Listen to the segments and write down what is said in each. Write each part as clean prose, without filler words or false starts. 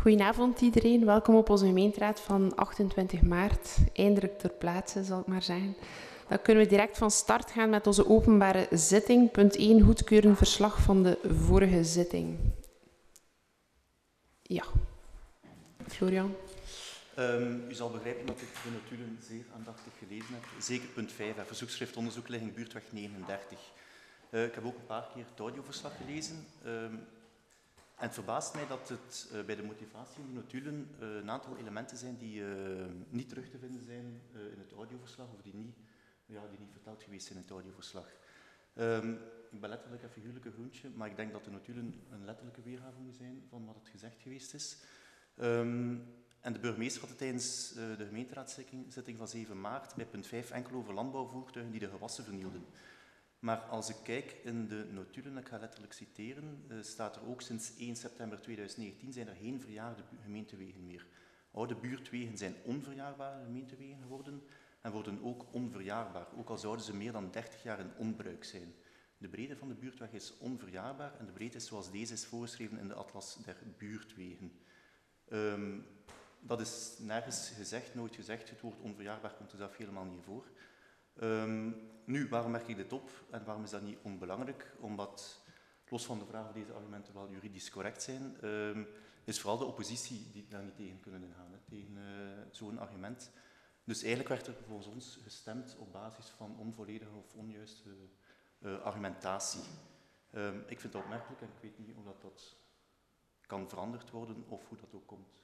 Goedenavond iedereen, welkom op onze gemeenteraad van 28 maart. Eindelijk ter plaatse, zal ik maar zeggen. Dan kunnen we direct van start gaan met onze openbare zitting. Punt 1, goedkeuren verslag van de vorige zitting. Ja, Florian. U zal begrijpen dat ik de notulen zeer aandachtig gelezen heb. Zeker punt 5, verzoekschrift onderzoeklegging buurtweg 39. Ik heb ook een paar keer het audioverslag gelezen. En het verbaast mij dat het bij de motivatie in de notulen een aantal elementen zijn die niet terug te vinden zijn in het audioverslag of die niet verteld geweest zijn in het audioverslag. Ik ben letterlijk een figuurlijke groentje, maar ik denk dat de notulen een letterlijke weergave moeten zijn van wat het gezegd geweest is. En de burgemeester had het tijdens de gemeenteraadszitting van 7 maart bij punt 5 enkel over landbouwvoertuigen die de gewassen vernielden. Maar als ik kijk in de notulen, ik ga letterlijk citeren, staat er ook sinds 1 september 2019 zijn er geen verjaarde gemeentewegen meer. Oude buurtwegen zijn onverjaarbare gemeentewegen geworden en worden ook onverjaarbaar, ook al zouden ze meer dan 30 jaar in onbruik zijn. De breedte van de buurtweg is onverjaarbaar en de breedte is zoals deze is voorgeschreven in de atlas der buurtwegen. Dat is nergens gezegd, nooit gezegd. Het woord onverjaarbaar komt er zelf helemaal niet voor. Nu, waarom merk ik dit op en waarom is dat niet onbelangrijk? Omdat, los van de vraag of deze argumenten wel juridisch correct zijn, is vooral de oppositie die daar niet tegen kunnen ingaan, tegen zo'n argument. Dus eigenlijk werd er volgens ons gestemd op basis van onvolledige of onjuiste argumentatie. Ik vind dat opmerkelijk en ik weet niet of dat kan veranderd worden of hoe dat ook komt.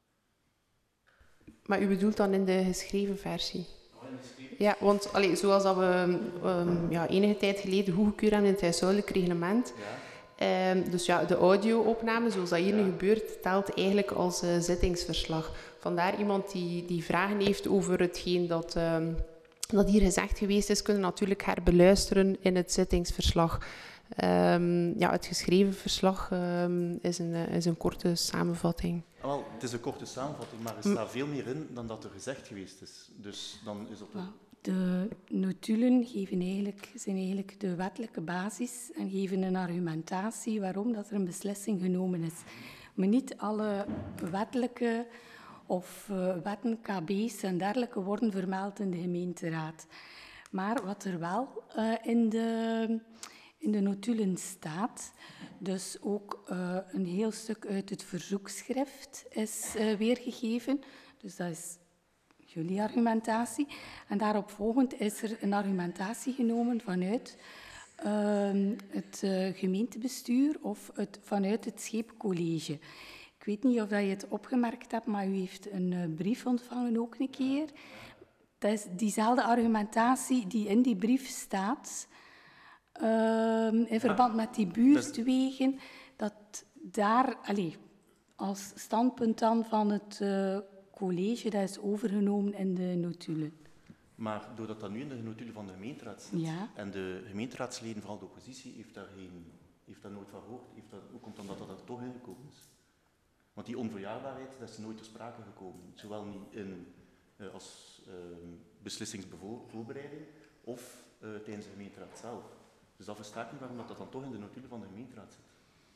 Maar u bedoelt dan in de geschreven versie? Ja, want zoals dat we enige tijd geleden goedgekeurd hebben in het huishoudelijk reglement, dus ja, de audio-opname, zoals dat hier nu gebeurt, telt eigenlijk als zittingsverslag. Vandaar iemand die vragen heeft over hetgeen dat hier gezegd geweest is, kunnen natuurlijk herbeluisteren in het zittingsverslag. Het geschreven verslag is een korte samenvatting. Wel, het is een korte samenvatting, maar er staat veel meer in dan dat er gezegd geweest is. Dus dan is dat de notulen zijn eigenlijk de wettelijke basis en geven een argumentatie waarom dat er een beslissing genomen is. Maar niet alle wettelijke of wetten, KB's en dergelijke worden vermeld in de gemeenteraad. Maar wat er wel in de notulen staat, dus ook een heel stuk uit het verzoekschrift is weergegeven. Dus dat is jullie argumentatie. En daarop volgend is er een argumentatie genomen vanuit het gemeentebestuur of vanuit het scheepcollege. Ik weet niet of je het opgemerkt hebt, maar u heeft een brief ontvangen ook een keer. Dat is diezelfde argumentatie die in die brief staat, in verband met die buurtwegen, dat daar, als standpunt dan van het college, dat is overgenomen in de notulen. Maar doordat dat nu in de notulen van de gemeenteraad zit, en de gemeenteraadsleden, vooral de oppositie, heeft daar nooit van gehoord. Hoe komt dan dat er toch in gekomen is? Want die onverjaarbaarheid, dat is nooit ter sprake gekomen. Zowel niet als beslissingsvoorbereiding of tijdens de gemeenteraad zelf. Dus dat verstaat niet waarom dat dan toch in de notulen van de gemeenteraad zit.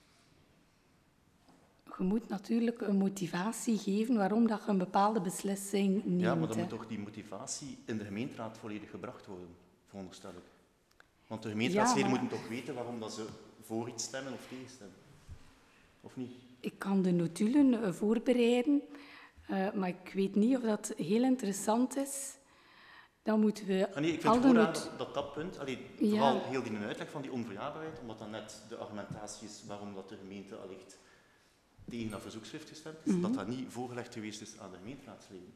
Je moet natuurlijk een motivatie geven waarom dat je een bepaalde beslissing neemt. Ja, maar dan moet toch die motivatie in de gemeenteraad volledig gebracht worden, veronderstel ik. Want de gemeenteraadsleden moeten toch weten waarom dat ze voor iets stemmen of tegen stemmen. Of niet? Ik kan de notulen voorbereiden, maar ik weet niet of dat heel interessant is. Dan moeten we ik vind het vooraan dat punt, vooral heel die uitleg van die onverjaarbaarheid, omdat dat net de argumentatie is waarom dat de gemeente allicht tegen dat verzoekschrift gestemd is, dat dat niet voorgelegd geweest is aan de gemeenteraadsleden.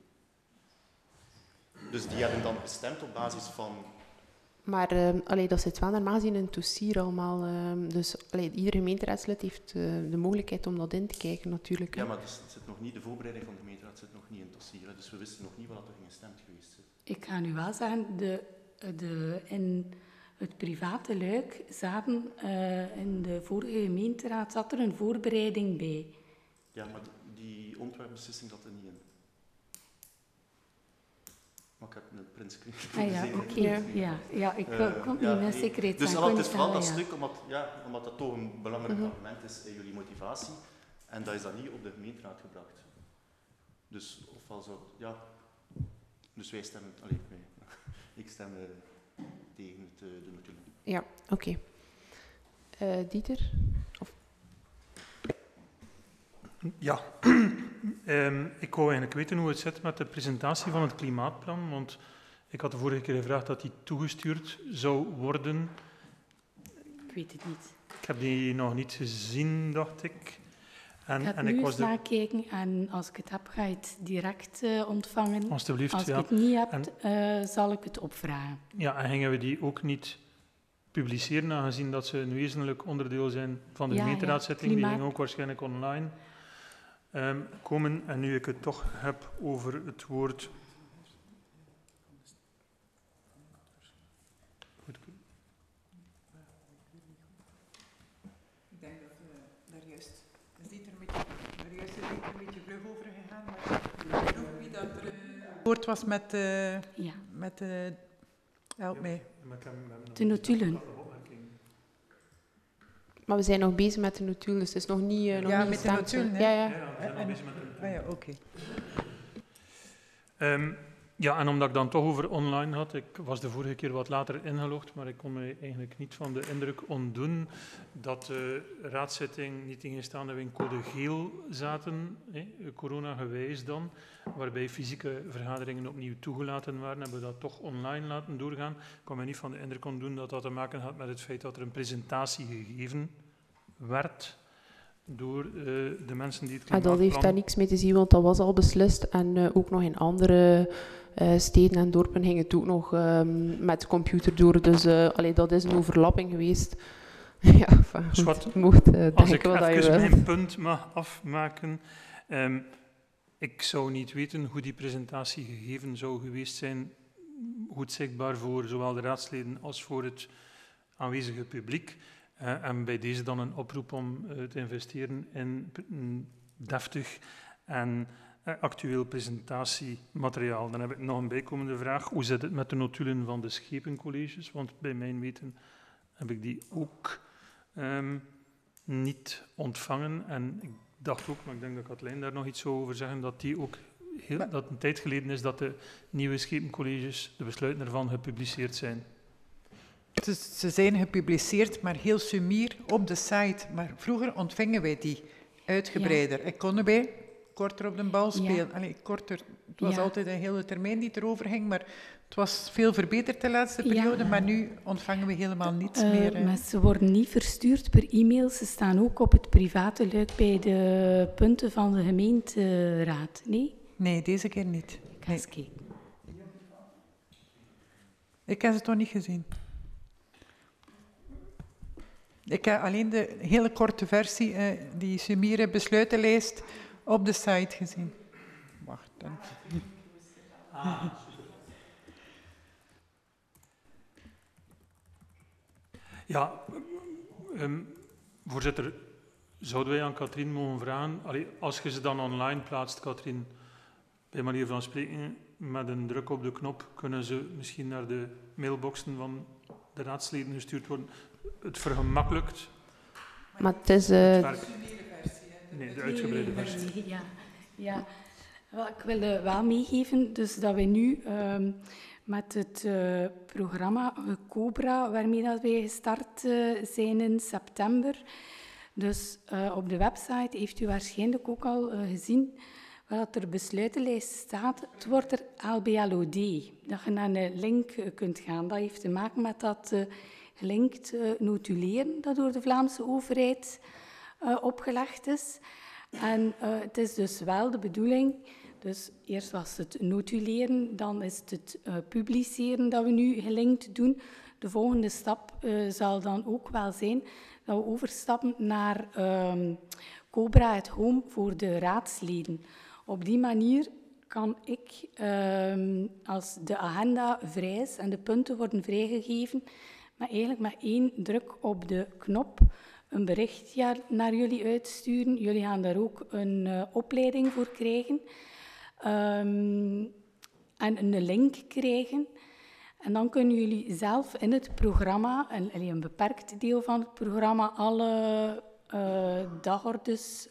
Dus die hebben dan gestemd op basis van... Maar dat zit wel normaal gezien in het dossier allemaal. Dus ieder gemeenteraadslid heeft de mogelijkheid om dat in te kijken natuurlijk. Ja, maar de voorbereiding van de gemeenteraad zit nog niet in het dossier. Dus we wisten nog niet wat er gestemd geweest is. Ik ga nu wel zeggen, in het private luik zaten in de vorige gemeenteraad zat er een voorbereiding bij. Ja, maar die ontwerpbeslissing zat er niet in. Maar ik heb een printscreen. Ik kon niet met zekerheid zeggen. Dus het is vooral dat stuk, omdat dat toch een belangrijk argument is in jullie motivatie. En dat is dan niet op de gemeenteraad gebracht. Dus ofwel zou... Ja, dus wij stemmen... ik stem tegen de notulen. Ja, oké. Dieter? Of... Ja, ik wou eigenlijk weten hoe het zit met de presentatie van het klimaatplan, want ik had de vorige keer gevraagd dat die toegestuurd zou worden. Ik weet het niet. Ik heb die nog niet gezien, dacht ik. Ik ga nu eens nakijken en als ik het heb, ga je het direct ontvangen. Alsjeblieft, als ik het niet heb, zal ik het opvragen. Ja, en gingen we die ook niet publiceren, aangezien dat ze een wezenlijk onderdeel zijn van de gemeenteraadszitting. Die ging ook waarschijnlijk online komen. En nu ik het toch heb over het woord... Ik denk dat daar juist... Het is een beetje vlug over gegaan, maar ik vroeg wie dat er woord was met... help mij. De notulen. Maar we zijn nog bezig met de notulen, dus het is nog niet met de notulen, ja. We zijn nog bezig met de notulen. Ja, oké. Ja, en omdat ik dan toch over online had, ik was de vorige keer wat later ingelogd, maar ik kon me eigenlijk niet van de indruk ontdoen dat de raadszitting niet ingestaande we in code geel zaten, corona-gewijs dan, waarbij fysieke vergaderingen opnieuw toegelaten waren, hebben we dat toch online laten doorgaan. Ik kon me niet van de indruk ontdoen dat dat te maken had met het feit dat er een presentatie gegeven werd door de mensen die het klimaatplan... Dat heeft daar niks mee te zien, want dat was al beslist en ook nog in andere steden en dorpen ging het ook nog met de computer door. Dus dat is een overlapping geweest. Ja, je mocht als ik denken wat je even wilt. mijn punt mag afmaken. Ik zou niet weten hoe die presentatie gegeven zou geweest zijn, goed zichtbaar voor zowel de raadsleden als voor het aanwezige publiek. En bij deze dan een oproep om te investeren in deftig en actueel presentatiemateriaal. Dan heb ik nog een bijkomende vraag. Hoe zit het met de notulen van de schepencolleges? Want bij mijn weten heb ik die ook niet ontvangen. En ik dacht ook, maar ik denk dat Katlijn daar nog iets zou over zeggen, dat die ook dat een tijd geleden is dat de nieuwe schepencolleges, de besluiten ervan, gepubliceerd zijn. Ze zijn gepubliceerd, maar heel sumier op de site. Maar vroeger ontvingen wij die uitgebreider. En konden wij korter op de bal spelen. Ja. Allee, korter. Het was altijd een hele termijn die erover ging, maar het was veel verbeterd de laatste periode. Maar nu ontvangen we helemaal niets meer. Maar ze worden niet verstuurd per e-mail. Ze staan ook op het private luik bij de punten van de gemeenteraad. Nee? Nee, deze keer niet. Ik ga eens kijken. Ik heb ze toch niet gezien. Ik heb alleen de hele korte versie, die sumiere besluitenlijst, op de site gezien. Wacht dan. Ja, voorzitter, zouden wij aan Katrien mogen vragen, als je ze dan online plaatst, Katrien, bij manier van spreken, met een druk op de knop, kunnen ze misschien naar de mailboxen van de raadsleden gestuurd worden. Het vergemakkelijkt. Maar het is... Nee, de uitgebreide versie. Ja. Wel, ik wil wel meegeven dus dat we nu met het programma Cobra, waarmee dat wij gestart zijn in september. Dus op de website heeft u waarschijnlijk ook al gezien waar er besluitenlijst staat. Het wordt er LBLOD, dat je naar een link kunt gaan. Dat heeft te maken met dat gelinkt notuleren dat door de Vlaamse overheid opgelegd is. En het is dus wel de bedoeling, dus eerst was het notuleren, dan is het publiceren dat we nu gelinkt doen. De volgende stap zal dan ook wel zijn dat we overstappen naar Cobra at Home voor de raadsleden. Op die manier kan ik, als de agenda vrij is en de punten worden vrijgegeven, maar eigenlijk met 1 druk op de knop een bericht naar jullie uitsturen. Jullie gaan daar ook een opleiding voor krijgen en een link krijgen. En dan kunnen jullie zelf in het programma, een beperkt deel van het programma, alle dagordes,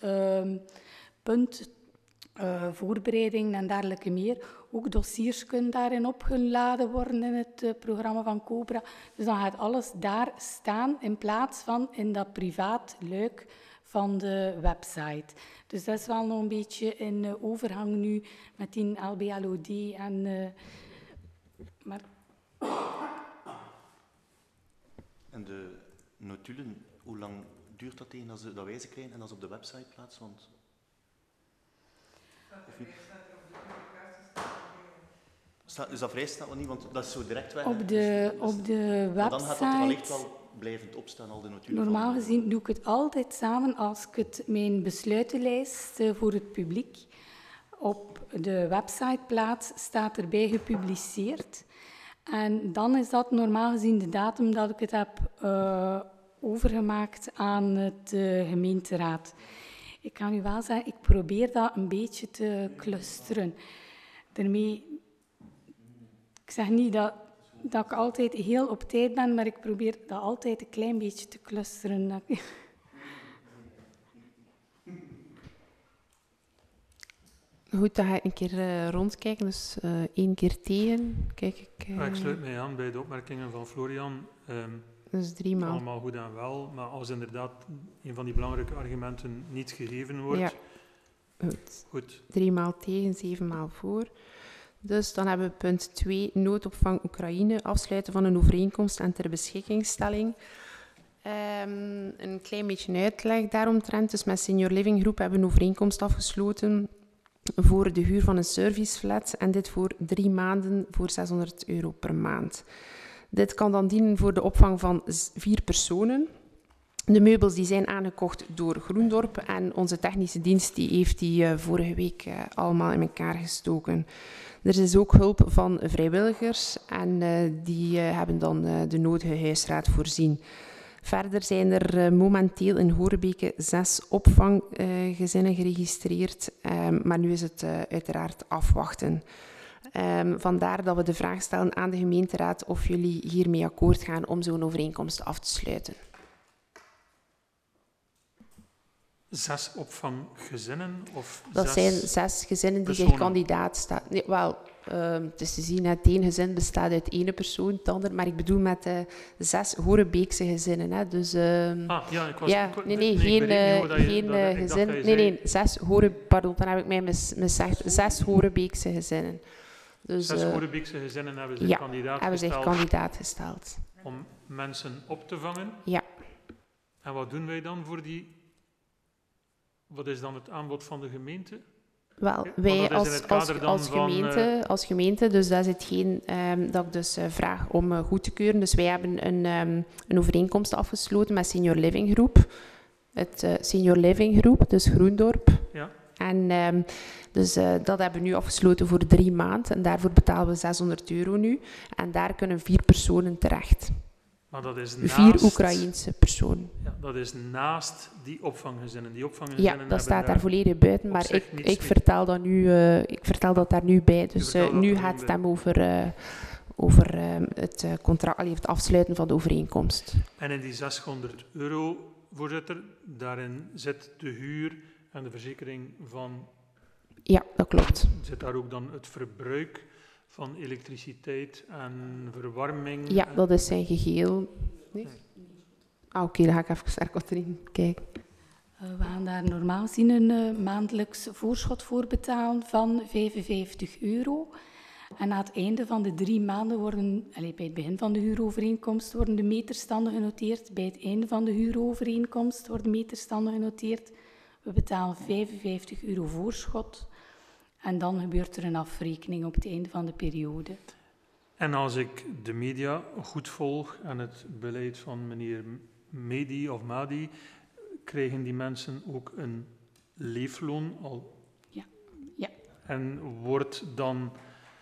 voorbereidingen en dergelijke meer. Ook dossiers kunnen daarin opgeladen worden in het programma van Cobra. Dus dan gaat alles daar staan in plaats van in dat privaat luik van de website. Dus dat is wel nog een beetje in overgang nu met die LBLOD en... maar... En de notulen, hoe lang duurt dat tegen dat wij ze krijgen en dat ze op de website plaatsen? Want... Dus dat vereist dat nog niet, want dat is zo direct weg. Op de website... Maar dan gaat dat er wellicht wel blijvend opstaan, al de notulen. Normaal gezien doe ik het altijd samen als ik mijn besluitenlijst voor het publiek op de website plaats, staat erbij gepubliceerd. En dan is dat normaal gezien de datum dat ik het heb overgemaakt aan het gemeenteraad. Ik kan u wel zeggen, ik probeer dat een beetje te clusteren. Daarmee, ik zeg niet dat ik altijd heel op tijd ben, maar ik probeer dat altijd een klein beetje te clusteren. Goed, dan ga ik een keer rondkijken, dus 1 keer tegen. Kijk, Ik sluit mij aan bij de opmerkingen van Florian. Dus 3 maal. Allemaal goed en wel, maar als inderdaad een van die belangrijke argumenten niet gegeven wordt... Ja, goed. 3 maal tegen, 7 maal voor. Dus dan hebben we punt 2, noodopvang Oekraïne, afsluiten van een overeenkomst en ter beschikkingstelling. Een klein beetje uitleg daaromtrent. Dus met Senior Living Groep hebben we een overeenkomst afgesloten voor de huur van een serviceflat en dit voor 3 maanden voor €600 per maand. Dit kan dan dienen voor de opvang van 4 personen. De meubels die zijn aangekocht door Groendorp en onze technische dienst die heeft die vorige week allemaal in elkaar gestoken. Er is ook hulp van vrijwilligers en die hebben dan de nodige huisraad voorzien. Verder zijn er momenteel in Horebeke 6 opvanggezinnen geregistreerd, maar nu is het uiteraard afwachten. Vandaar dat we de vraag stellen aan de gemeenteraad of jullie hiermee akkoord gaan om zo'n overeenkomst af te sluiten. 6 opvanggezinnen? Of dat 6 zijn 6 gezinnen die personen? zich kandidaat staan. Nee, wel, het is te zien, het ene gezin bestaat uit 1 persoon, het ander, maar ik bedoel met 6 Horebeekse gezinnen. Hè. Dus, ja, ik was... ja, geen gezin. Nee, 6 pardon, dan heb ik mij miszegd. 6 Horebeekse gezinnen. Dus, 6 Horebeekse gezinnen hebben zich kandidaat gesteld. Om mensen op te vangen? Ja. En wat doen wij dan voor die... Wat is dan het aanbod van de gemeente? Wel, wij als gemeente, dus dat is hetgeen dat ik dus vraag om goed te keuren. Dus wij hebben een overeenkomst afgesloten met Senior Living Groep. Het Senior Living Groep, dus Groendorp. Ja. En dus dat hebben we nu afgesloten voor 3 maanden. En daarvoor betalen we €600 nu. En daar kunnen 4 personen terecht. Maar dat is naast... 4 Oekraïense personen. Ja, dat is naast die opvanggezinnen. Ja, dat staat daar volledig buiten, maar ik vertel dat daar nu bij. Dus nu gaat het hem over het contract, het afsluiten van de overeenkomst. En in die €600, voorzitter, daarin zit de huur en de verzekering van... Ja, dat klopt. Zit daar ook dan het verbruik van elektriciteit en verwarming? Ja, dat is zijn geheel. Nee? Oké, dan ga ik even naar Katrien kijken. We gaan daar normaal gezien een maandelijks voorschot voor betalen van €55. En na het einde van de 3 maanden bij het begin van de huurovereenkomst worden de meterstanden genoteerd. Bij het einde van de huurovereenkomst worden meterstanden genoteerd. We betalen €55 voorschot. En dan gebeurt er een afrekening op het einde van de periode. En als ik de media goed volg en het beleid van meneer Medi of Madi, krijgen die mensen ook een leefloon al? Ja. Ja. En wordt dan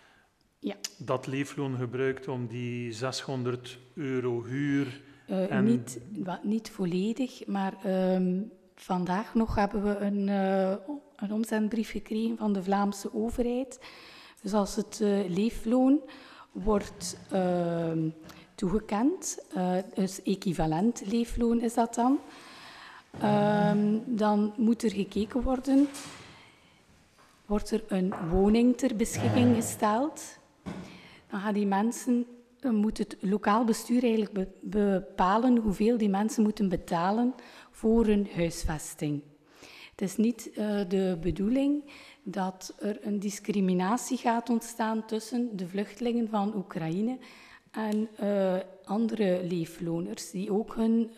dat leefloon gebruikt om die €600 huur... Niet volledig, maar vandaag nog hebben we een omzendbrief gekregen van de Vlaamse overheid. Dus als het leefloon wordt toegekend, dus equivalent leefloon is dat dan, Dan moet er gekeken worden, wordt er een woning ter beschikking gesteld. Dan gaan die mensen, moet het lokaal bestuur eigenlijk bepalen hoeveel die mensen moeten betalen voor hun huisvesting. Het is niet de bedoeling dat er een discriminatie gaat ontstaan tussen de vluchtelingen van Oekraïne en andere leefloners die ook hun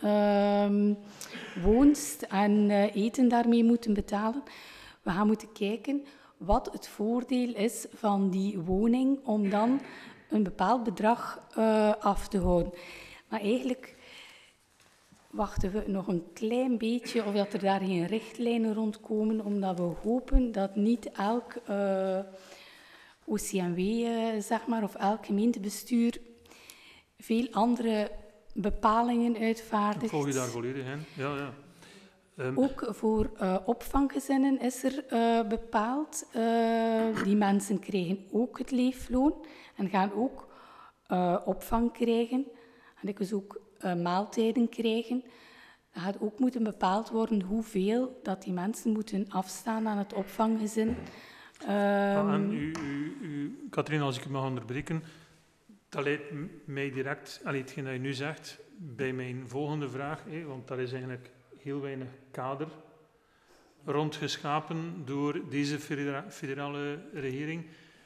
woonst en eten daarmee moeten betalen. We gaan moeten kijken wat het voordeel is van die woning om dan een bepaald bedrag af te houden. Maar eigenlijk wachten we nog een klein beetje of dat er daar geen richtlijnen rondkomen, omdat we hopen dat niet elk OCMW, zeg maar, of elk gemeentebestuur veel andere bepalingen uitvaardigt. Volg je daar volledig in? Ja, ja. Ook voor opvanggezinnen is er bepaald. Die mensen krijgen ook het leefloon en gaan ook opvang krijgen. En ik dus ook maaltijden krijgen. Er gaat ook moeten bepaald worden hoeveel dat die mensen moeten afstaan aan het opvanggezin. En Katrien, als ik u mag onderbreken, dat leidt mij direct, hetgeen dat je nu zegt, bij mijn volgende vraag, want daar is eigenlijk heel weinig kader rondgeschapen door deze federale regering.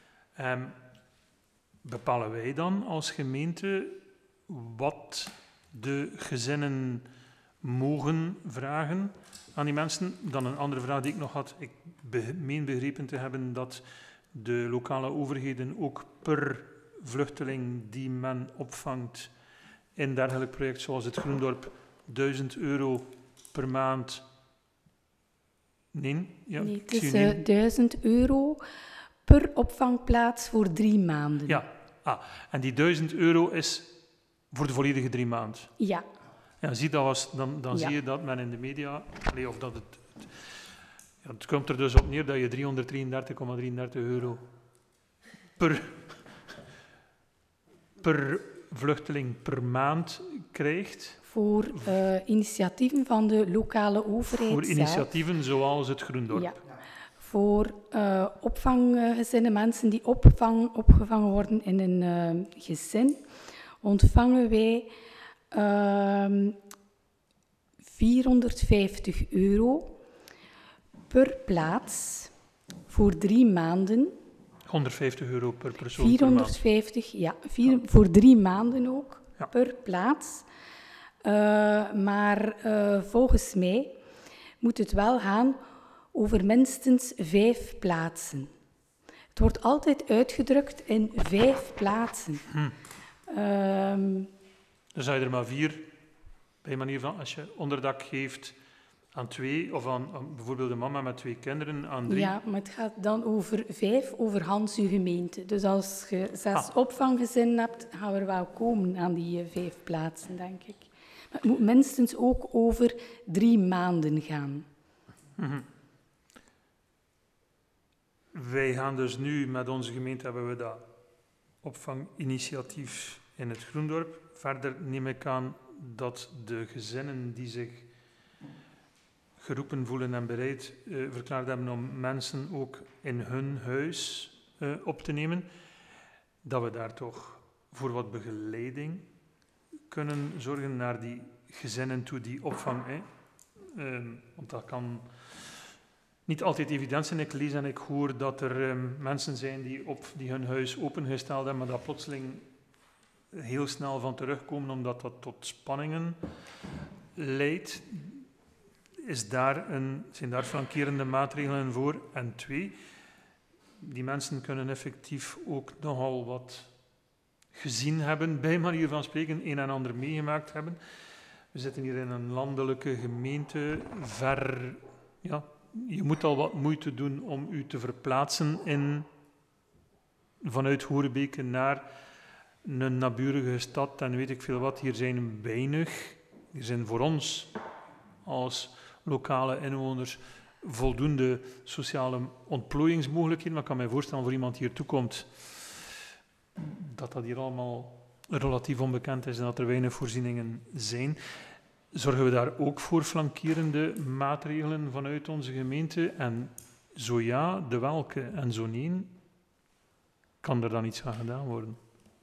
Bepalen wij dan als gemeente wat de gezinnen mogen vragen aan die mensen? Dan een andere vraag die ik nog had. Ik meen begrepen te hebben dat de lokale overheden ook per vluchteling die men opvangt in een dergelijk project zoals het Groendorp €1000 per maand. Nee, ja, nee, het is €1000 per opvangplaats voor 3 maanden. Ja, en die €1000 is voor de volledige 3 maanden. Ja. Ja, dan zie je dat men in de media, of dat het komt er dus op neer dat je €333,33 per vluchteling per maand krijgt. Voor initiatieven van de lokale overheid Voor initiatieven zoals het Groendorp. Ja. Voor opvanggezinnen, mensen die opgevangen worden in een gezin, ontvangen wij €450 per plaats voor 3 maanden. €150 per persoon 450, per maand. Ja, voor 3 maanden ook, ja, per plaats. Maar volgens mij moet het wel gaan over minstens 5 plaatsen. Het wordt altijd uitgedrukt in 5 plaatsen. Dan zou je er maar 4, bij manier van, als je onderdak geeft aan 2, of aan bijvoorbeeld een mama met 2 kinderen, aan 3. Ja, maar het gaat dan over 5 over Hans uw gemeente. Dus als je 6 opvanggezinnen hebt, gaan we er wel komen aan die 5 plaatsen, denk ik. Maar het moet minstens ook over 3 maanden gaan. Mm-hmm. Wij gaan dus nu, met onze gemeente hebben we dat opvanginitiatief in het Groendorp. Verder neem ik aan dat de gezinnen die zich geroepen voelen en bereid verklaard hebben om mensen ook in hun huis op te nemen, dat we daar toch voor wat begeleiding kunnen zorgen naar die gezinnen toe die opvang. Want dat kan niet altijd evident zijn. Ik lees en ik hoor dat er mensen zijn die hun huis opengesteld hebben, maar dat plotseling heel snel van terugkomen omdat dat tot spanningen leidt. Zijn daar flankerende maatregelen voor? En 2, die mensen kunnen effectief ook nogal wat gezien hebben, bij manier van spreken, een en ander meegemaakt hebben. We zitten hier in een landelijke gemeente, je moet al wat moeite doen om u te verplaatsen vanuit Horebeke naar een naburige stad en weet ik veel wat. Hier zijn voor ons als lokale inwoners voldoende sociale ontplooiingsmogelijkheden. Maar ik kan mij voorstellen voor iemand die hier toekomt dat hier allemaal relatief onbekend is en dat er weinig voorzieningen zijn. Zorgen we daar ook voor flankerende maatregelen vanuit onze gemeente? En zo ja, de welke? En zo nee, kan er dan iets aan gedaan worden?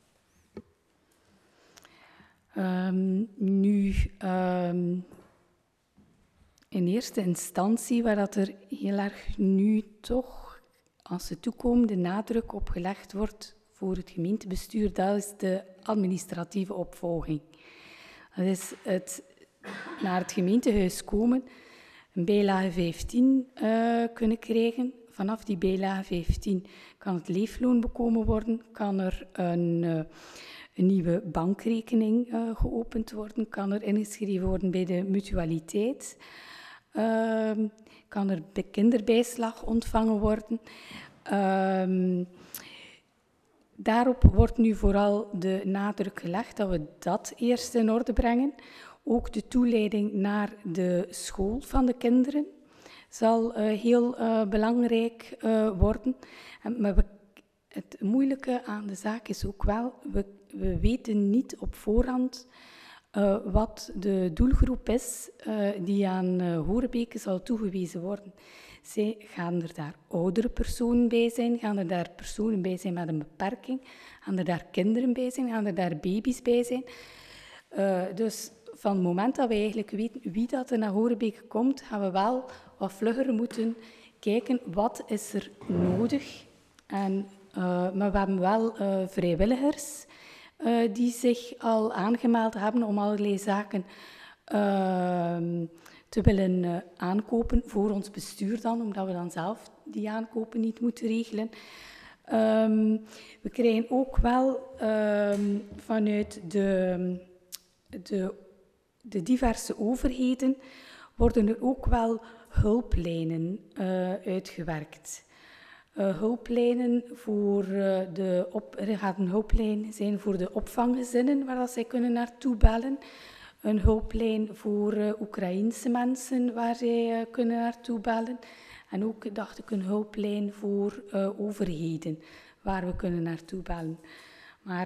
In eerste instantie, waar dat er heel erg nu toch, als ze toekomen, de nadruk op gelegd wordt voor het gemeentebestuur, dat is de administratieve opvolging. Dat is het naar het gemeentehuis komen, een bijlage 15 kunnen krijgen. Vanaf die bijlage 15 kan het leefloon bekomen worden, kan er een nieuwe bankrekening geopend worden, kan er ingeschreven worden bij de mutualiteit, kan er kinderbijslag ontvangen worden. Daarop wordt nu vooral de nadruk gelegd dat we dat eerst in orde brengen. Ook de toeleiding naar de school van de kinderen zal heel belangrijk worden. Maar het moeilijke aan de zaak is ook wel, we weten niet op voorhand wat de doelgroep is die aan Horebeke zal toegewezen worden. Gaan er daar oudere personen bij zijn? Gaan er daar personen bij zijn met een beperking? Gaan er daar kinderen bij zijn? Gaan er daar baby's bij zijn? Dus van het moment dat we eigenlijk weten wie dat er naar Horebeke komt, gaan we wel wat vlugger moeten kijken wat is er nodig. Maar we hebben wel vrijwilligers die zich al aangemeld hebben om allerlei zaken te willen aankopen voor ons bestuur dan, omdat we dan zelf die aankopen niet moeten regelen. We krijgen ook wel vanuit de diverse overheden worden er ook wel hulplijnen uitgewerkt. Hulplijnen er gaat een hulplijn zijn voor de opvanggezinnen, waar dat zij kunnen naartoe bellen. Een hulplijn voor Oekraïense mensen, waar zij kunnen naartoe bellen. En ook, dacht ik, een hulplijn voor overheden, waar we kunnen naartoe bellen. Maar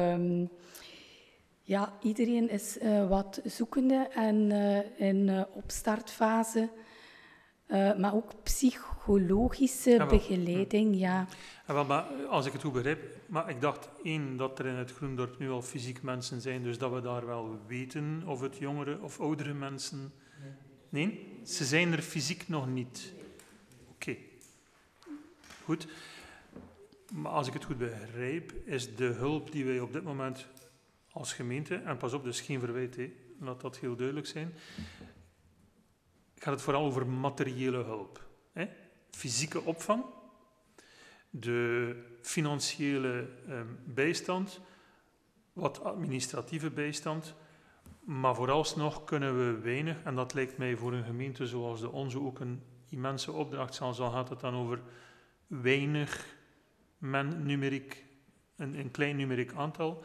ja, iedereen is wat zoekende en in opstartfase. Maar ook psychologische begeleiding, ja. Wel, maar als ik het goed begrijp, maar ik dacht dat er in het Groendorp nu al fysiek mensen zijn, dus dat we daar wel weten of het jongere of oudere mensen... Nee? Ze zijn er fysiek nog niet. Oké. Goed. Maar als ik het goed begrijp, is de hulp die wij op dit moment als gemeente, en pas op, dus geen verwijt, laat dat heel duidelijk zijn, gaat het vooral over materiële hulp. Fysieke opvang, de financiële bijstand, wat administratieve bijstand, maar vooralsnog kunnen we weinig, en dat lijkt mij voor een gemeente zoals de onze ook een immense opdracht, zelfs al gaat het dan over weinig numeriek, een klein numeriek aantal.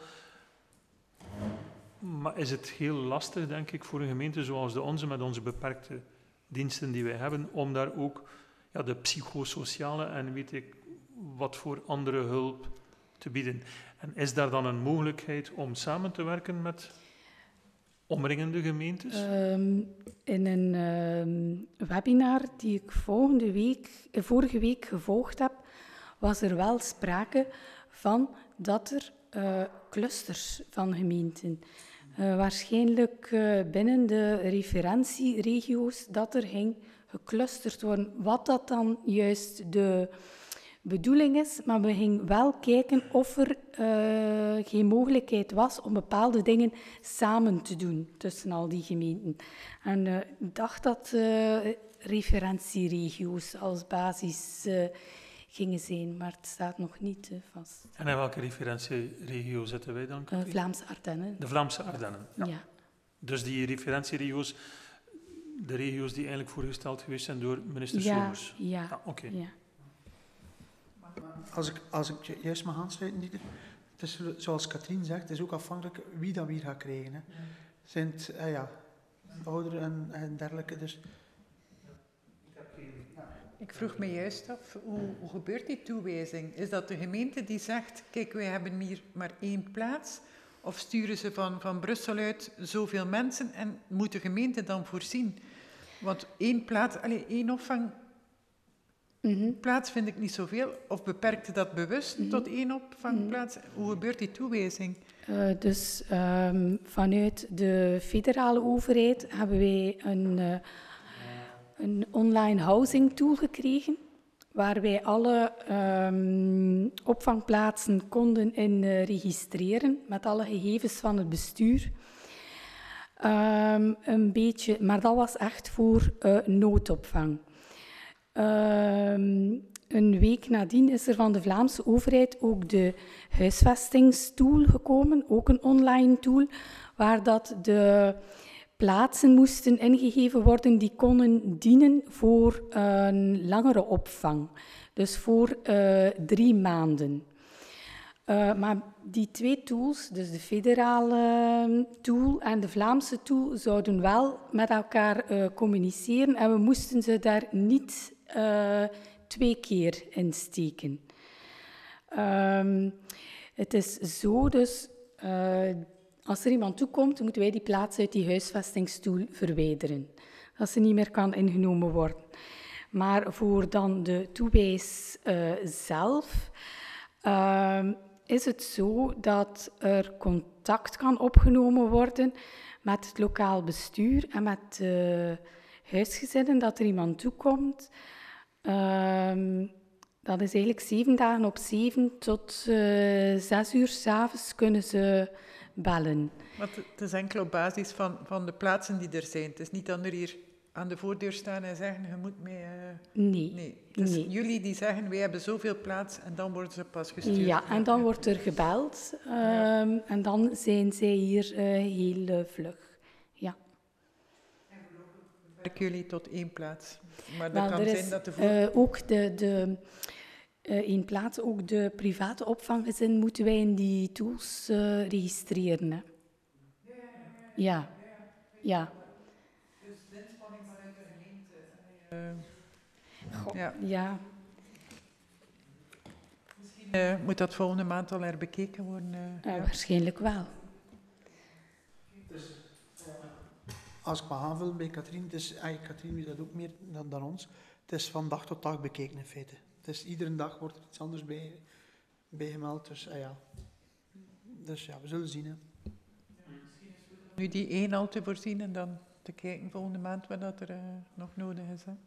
Maar is het heel lastig, denk ik, voor een gemeente zoals de onze, met onze beperkte diensten die wij hebben, om daar ook de psychosociale en weet ik wat voor andere hulp te bieden. En is daar dan een mogelijkheid om samen te werken met omringende gemeentes? In een webinar die ik vorige week gevolgd heb, was er wel sprake van dat er clusters van gemeenten, waarschijnlijk binnen de referentieregio's, dat er ging geclusterd worden. Wat dat dan juist de bedoeling is, maar we gingen wel kijken of er geen mogelijkheid was om bepaalde dingen samen te doen tussen al die gemeenten. En ik dacht dat referentieregio's als basis gingen zijn, maar het staat nog niet vast. En in welke referentieregio zitten wij dan? Vlaamse Ardennen. De Vlaamse Ardennen, ja. Dus die referentieregio's, de regio's die eigenlijk voorgesteld geweest zijn door minister Somers. Ja. Oké. Ja. Als ik juist mag aansluiten, Dieter, het is zoals Katrien zegt, het is ook afhankelijk wie dat weer gaat krijgen. Hè. Zijn het ouderen en dergelijke, dus... Ik vroeg me juist af, hoe gebeurt die toewijzing? Is dat de gemeente die zegt, kijk, wij hebben hier maar 1 plaats? Of sturen ze van Brussel uit zoveel mensen en moet de gemeente dan voorzien? Want één opvangplaats vind ik niet zoveel. Of beperkte dat bewust tot 1 opvangplaats? Hoe gebeurt die toewijzing? Dus vanuit de federale overheid hebben wij een online housing tool gekregen, waar wij alle opvangplaatsen konden in registreren met alle gegevens van het bestuur. Een beetje, maar dat was echt voor noodopvang. Een week nadien is er van de Vlaamse overheid ook de huisvestingstool gekomen, ook een online tool, waar dat de plaatsen moesten ingegeven worden die konden dienen voor een langere opvang. Dus voor 3 maanden. Maar die 2 tools, dus de federale tool en de Vlaamse tool, zouden wel met elkaar communiceren en we moesten ze daar niet 2 keer in steken. Het is zo, dus als er iemand toekomt, moeten wij die plaats uit die huisvestingstoel verwijderen. Dat ze niet meer kan ingenomen worden. Maar voor dan de toewijs zelf is het zo dat er contact kan opgenomen worden met het lokaal bestuur en met de huisgezinnen, dat er iemand toekomt. Dat is eigenlijk 7 dagen op 7 tot 6 uur 's avonds kunnen ze bellen. Want het is enkel op basis van de plaatsen die er zijn. Het is niet dat er hier aan de voordeur staan en zeggen, je moet mee... Nee. Het is jullie die zeggen, wij hebben zoveel plaats en dan worden ze pas gestuurd. Ja, en dan wordt er gebeld en dan zijn zij hier heel vlug. Ja. Werken jullie tot 1 plaats? Maar dat kan zijn dat ook in plaats, ook de private opvanggezin moeten wij in die tools registreren. Hè. Ja. Dus de inspanning vanuit de gemeente. Ja. Misschien moet dat volgende maand al herbekeken worden. Waarschijnlijk wel. Als ik mag aanvullen bij Katrien, Katrien weet dat ook meer dan ons. Het is van dag tot dag bekeken in feite. Het is, iedere dag wordt er iets anders bij gemeld. Dus ja, we zullen zien. Hè. Nu die 1 al te voorzien en dan te kijken volgende maand wat dat er nog nodig is. Hè.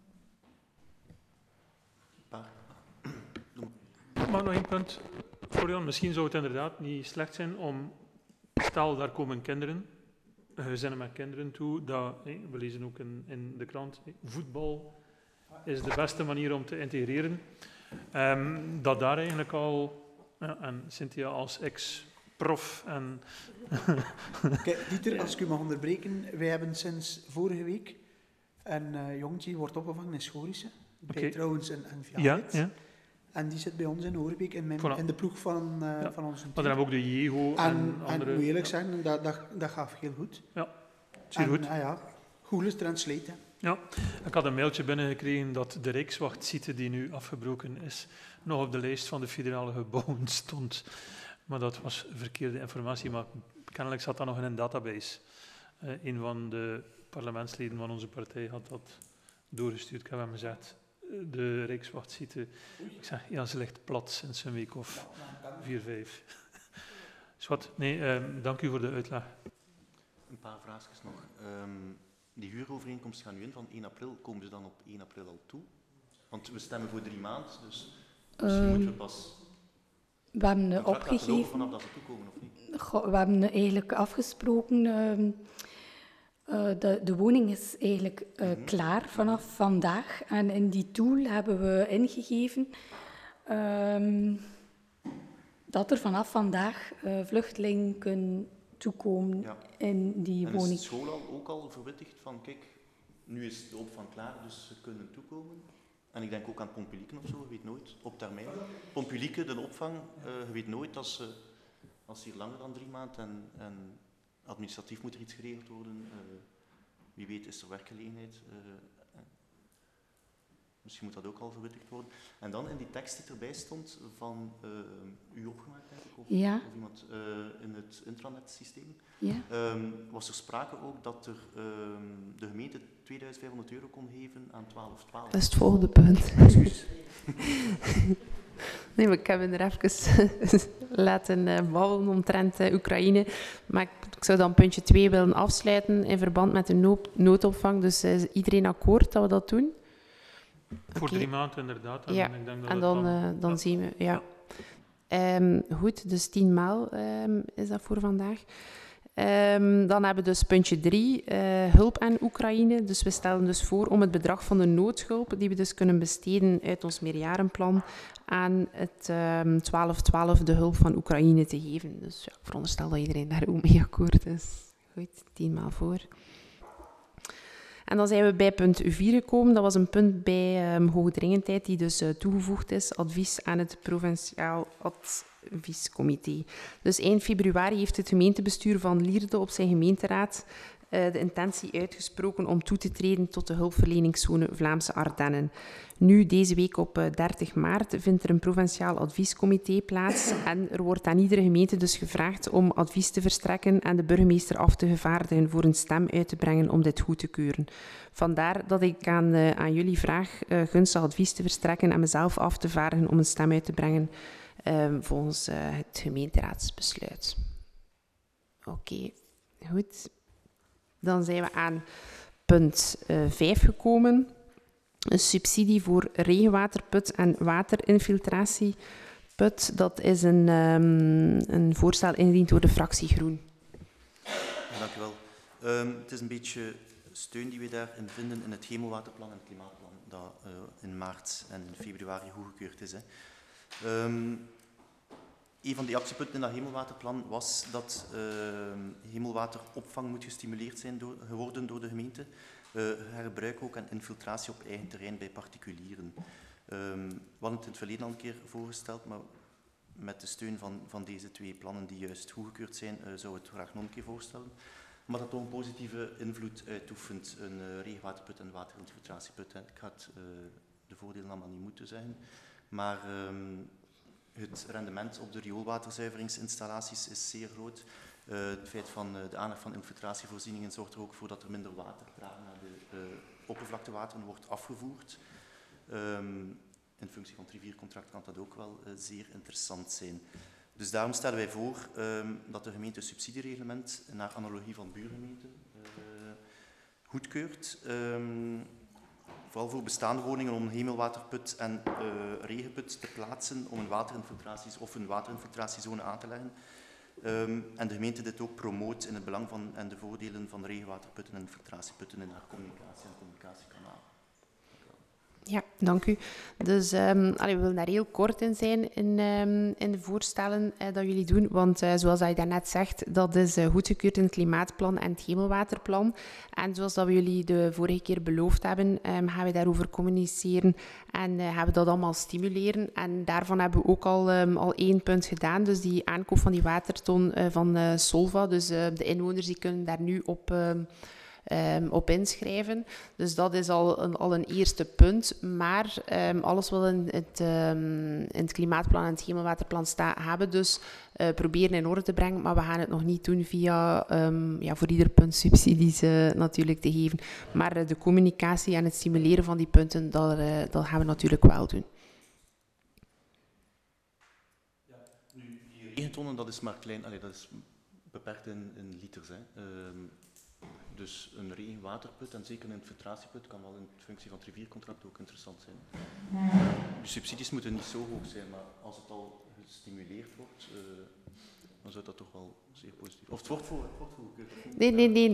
Maar nog 1 punt, Florian. Misschien zou het inderdaad niet slecht zijn om, stel daar komen kinderen, gezinnen met kinderen toe, dat, we lezen ook in de krant, voetbal is de beste manier om te integreren. Dat daar eigenlijk al, en Cynthia als ex-prof en... Kijk, Dieter, als ik u mag onderbreken, wij hebben sinds vorige week een jongetje wordt opgevangen in Schorische, bij trouwens een Vialit. Ja. En die zit bij ons in Oorbeek, in de ploeg van onze team. Maar dan hebben we ook de Jeho en andere... En moet eerlijk zeggen, dat gaat heel goed. Ja, zeer goed. Goede translate. Ja, ik had een mailtje binnengekregen dat de Rijkswachtsite, die nu afgebroken is, nog op de lijst van de federale gebouwen stond. Maar dat was verkeerde informatie, maar kennelijk zat dat nog in een database. Een van de parlementsleden van onze partij had dat doorgestuurd. Ik heb hem gezegd, de Rijkswachtsite, ik zeg, ja, ze ligt plat sinds een week of 4, 5. Dus wat, dank u voor de uitleg. Een paar vraagjes nog. Die huurovereenkomst gaat nu in van 1 april. Komen ze dan op 1 april al toe? Want we stemmen voor 3 maanden, dus misschien moeten we pas... We hebben opgegeven... vanaf dat ze toekomen, of niet? We hebben eigenlijk afgesproken... De woning is eigenlijk klaar vanaf vandaag. En in die tool hebben we ingegeven dat er vanaf vandaag vluchtelingen kunnen toekomen in die woning. En is de school ook al verwittigd van, kijk, nu is de opvang klaar, dus ze kunnen toekomen? En ik denk ook aan Pompulieken of zo, je weet nooit, op termijn. Pompulieken, de opvang, je weet nooit als hier langer dan 3 maanden en administratief moet er iets geregeld worden. Wie weet is er werkgelegenheid. Misschien moet dat ook al verwittigd worden. En dan in die tekst die erbij stond, van u opgemaakt, denk ik, of iemand in het intranet-systeem, was er sprake ook dat er de gemeente €2500 kon geven aan 1212. Dat is het volgende punt. Excuus. Nee, maar ik heb hem er even laten babbelen omtrent Oekraïne. Maar ik zou dan puntje 2 willen afsluiten in verband met de noodopvang. Dus is iedereen akkoord dat we dat doen? Voor 3 maanden inderdaad. En ja, ik denk dat en dan zien we... Ja. Goed, dus 10 maal is dat voor vandaag. Dan hebben we dus puntje 3, hulp aan Oekraïne. Dus we stellen dus voor om het bedrag van de noodhulp, die we dus kunnen besteden uit ons meerjarenplan, aan het 1212 de hulp van Oekraïne te geven. Dus ja, ik veronderstel dat iedereen daar ook mee akkoord is. Goed, 10 maal voor. En dan zijn we bij punt 4 gekomen. Dat was een punt bij hoogdringendheid die dus toegevoegd is. Advies aan het provinciaal adviescomité. Dus eind februari heeft het gemeentebestuur van Lierde op zijn gemeenteraad de intentie uitgesproken om toe te treden tot de hulpverleningszone Vlaamse Ardennen. Nu, deze week op 30 maart, vindt er een provinciaal adviescomité plaats en er wordt aan iedere gemeente dus gevraagd om advies te verstrekken en de burgemeester af te vaardigen voor een stem uit te brengen om dit goed te keuren. Vandaar dat ik aan jullie vraag gunstig advies te verstrekken en mezelf af te vaardigen om een stem uit te brengen volgens het gemeenteraadsbesluit. Oké, goed. Dan zijn we aan punt 5 gekomen. Een subsidie voor regenwaterput en waterinfiltratieput. Dat is een voorstel ingediend door de fractie Groen. Dank u wel. Het is een beetje steun die we daarin vinden in het hemelwaterplan en het klimaatplan, dat in maart en in februari goedgekeurd is. Een van die actiepunten in dat hemelwaterplan was dat hemelwateropvang moet gestimuleerd worden door de gemeente. Herbruik ook en infiltratie op eigen terrein bij particulieren. We hadden het in het verleden al een keer voorgesteld, maar met de steun van deze 2 plannen die juist goedgekeurd zijn, zou ik het graag nog een keer voorstellen. Maar dat toch een positieve invloed uitoefent, een regenwaterput en waterinfiltratieput. Ik ga de voordelen allemaal niet moeten zeggen, maar het rendement op de rioolwaterzuiveringsinstallaties is zeer groot. Het feit van de aanleg van infiltratievoorzieningen zorgt er ook voor dat er minder watertragen naar de oppervlaktewateren wordt afgevoerd. In functie van het riviercontract kan dat ook wel zeer interessant zijn. Dus daarom stellen wij voor dat de gemeente een subsidiereglement naar analogie van buurgemeenten goedkeurt. Vooral voor bestaande woningen om een hemelwaterput en regenput te plaatsen om een waterinfiltratiezone aan te leggen. En de gemeente dit ook promoot in het belang van en de voordelen van regenwaterputten en infiltratieputten in haar communicatie en communicatiekanalen. Ja, dank u. Dus we willen daar heel kort in zijn in de voorstellen dat jullie doen. Want zoals je daarnet zegt, dat is goedgekeurd in het klimaatplan en het hemelwaterplan. En zoals dat we jullie de vorige keer beloofd hebben, gaan we daarover communiceren en gaan we dat allemaal stimuleren. En daarvan hebben we ook al 1 punt gedaan. Dus die aankoop van die waterton van Solva. Dus de inwoners die kunnen daar nu op inschrijven. Dus dat is al een eerste punt. Maar alles wat in het klimaatplan en het hemelwaterplan staat, gaan we dus proberen in orde te brengen. Maar we gaan het nog niet doen via voor ieder punt subsidies natuurlijk te geven. Maar de communicatie en het stimuleren van die punten, dat gaan we natuurlijk wel doen. Ja, nu, die regentonnen, dat is maar klein. Dat is beperkt in liters. Dus een regenwaterput en zeker een infiltratieput kan wel in functie van het riviercontract ook interessant zijn. De subsidies moeten niet zo hoog zijn, maar als het al gestimuleerd wordt, dan zou dat toch wel zeer positief zijn. Of het wordt goedgekeurd. Nee.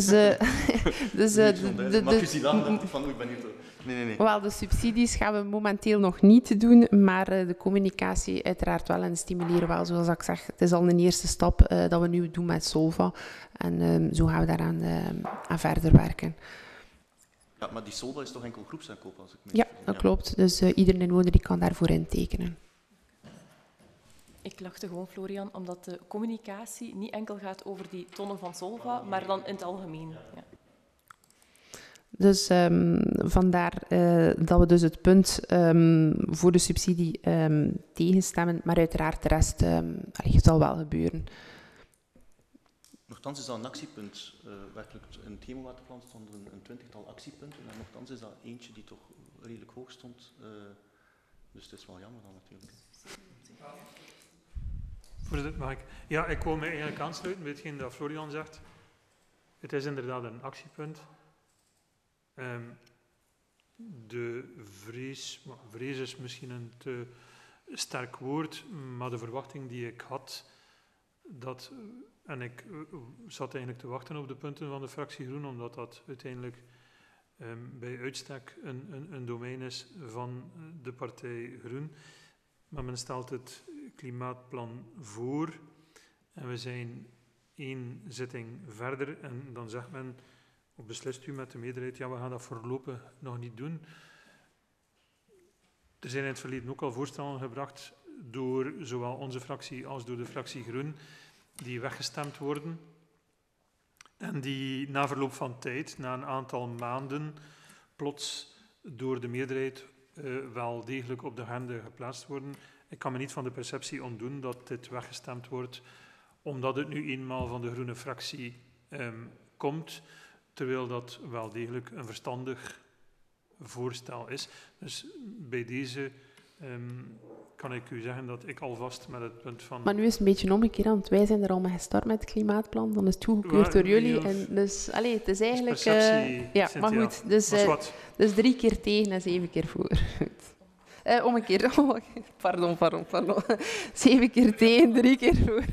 Mag je zien aan dat van, ik ben hier toch... Nee. Wel, de subsidies gaan we momenteel nog niet doen, maar de communicatie uiteraard wel en stimuleren wel. Zoals ik zeg, het is al een eerste stap dat we nu doen met Solva. En zo gaan we daaraan aan verder werken. Ja, maar die Solva is toch enkel groepsaankoop? Als ik me Ja, dat klopt. Dus ieder inwoner die kan daarvoor intekenen. Ik lachte gewoon, Florian, omdat de communicatie niet enkel gaat over die tonnen van Solva, maar dan in het algemeen. Ja. Dus vandaar dat we dus het punt voor de subsidie tegenstemmen, maar uiteraard de rest zal wel gebeuren. Nochtans is dat een actiepunt. Werkelijk in het Hemelwaterplan stonden een 20-tal actiepunten en nochtans is dat eentje die toch redelijk hoog stond. Dus het is wel jammer dan natuurlijk. Voorzitter, mag ik? Ja, ik wil me eigenlijk aansluiten bij hetgeen dat Florian zegt. Het is inderdaad een actiepunt. De vrees is misschien een te sterk woord, maar de verwachting die ik had, en ik zat eigenlijk te wachten op de punten van de fractie Groen, omdat dat uiteindelijk bij uitstek een domein is van de partij Groen. Maar men stelt het klimaatplan voor en we zijn 1 zitting verder en dan zegt men, of beslist u met de meerderheid, ja, we gaan dat voorlopig nog niet doen. Er zijn in het verleden ook al voorstellen gebracht door zowel onze fractie als door de fractie Groen, die weggestemd worden en die na verloop van tijd, na een aantal maanden, plots door de meerderheid wel degelijk op de agenda geplaatst worden. Ik kan me niet van de perceptie ontdoen dat dit weggestemd wordt, omdat het nu eenmaal van de groene fractie komt, terwijl dat wel degelijk een verstandig voorstel is. Dus bij deze kan ik u zeggen dat ik alvast met het punt van... Maar nu is het een beetje omgekeerd, want wij zijn er al mee gestart met het klimaatplan, dan is het goedgekeurd door jullie. En dus, het is eigenlijk... ja, Cynthia, maar goed, dus 3 keer tegen en 7 keer voor. Om een keer... Pardon. 7 keer tegen, 3 keer voor.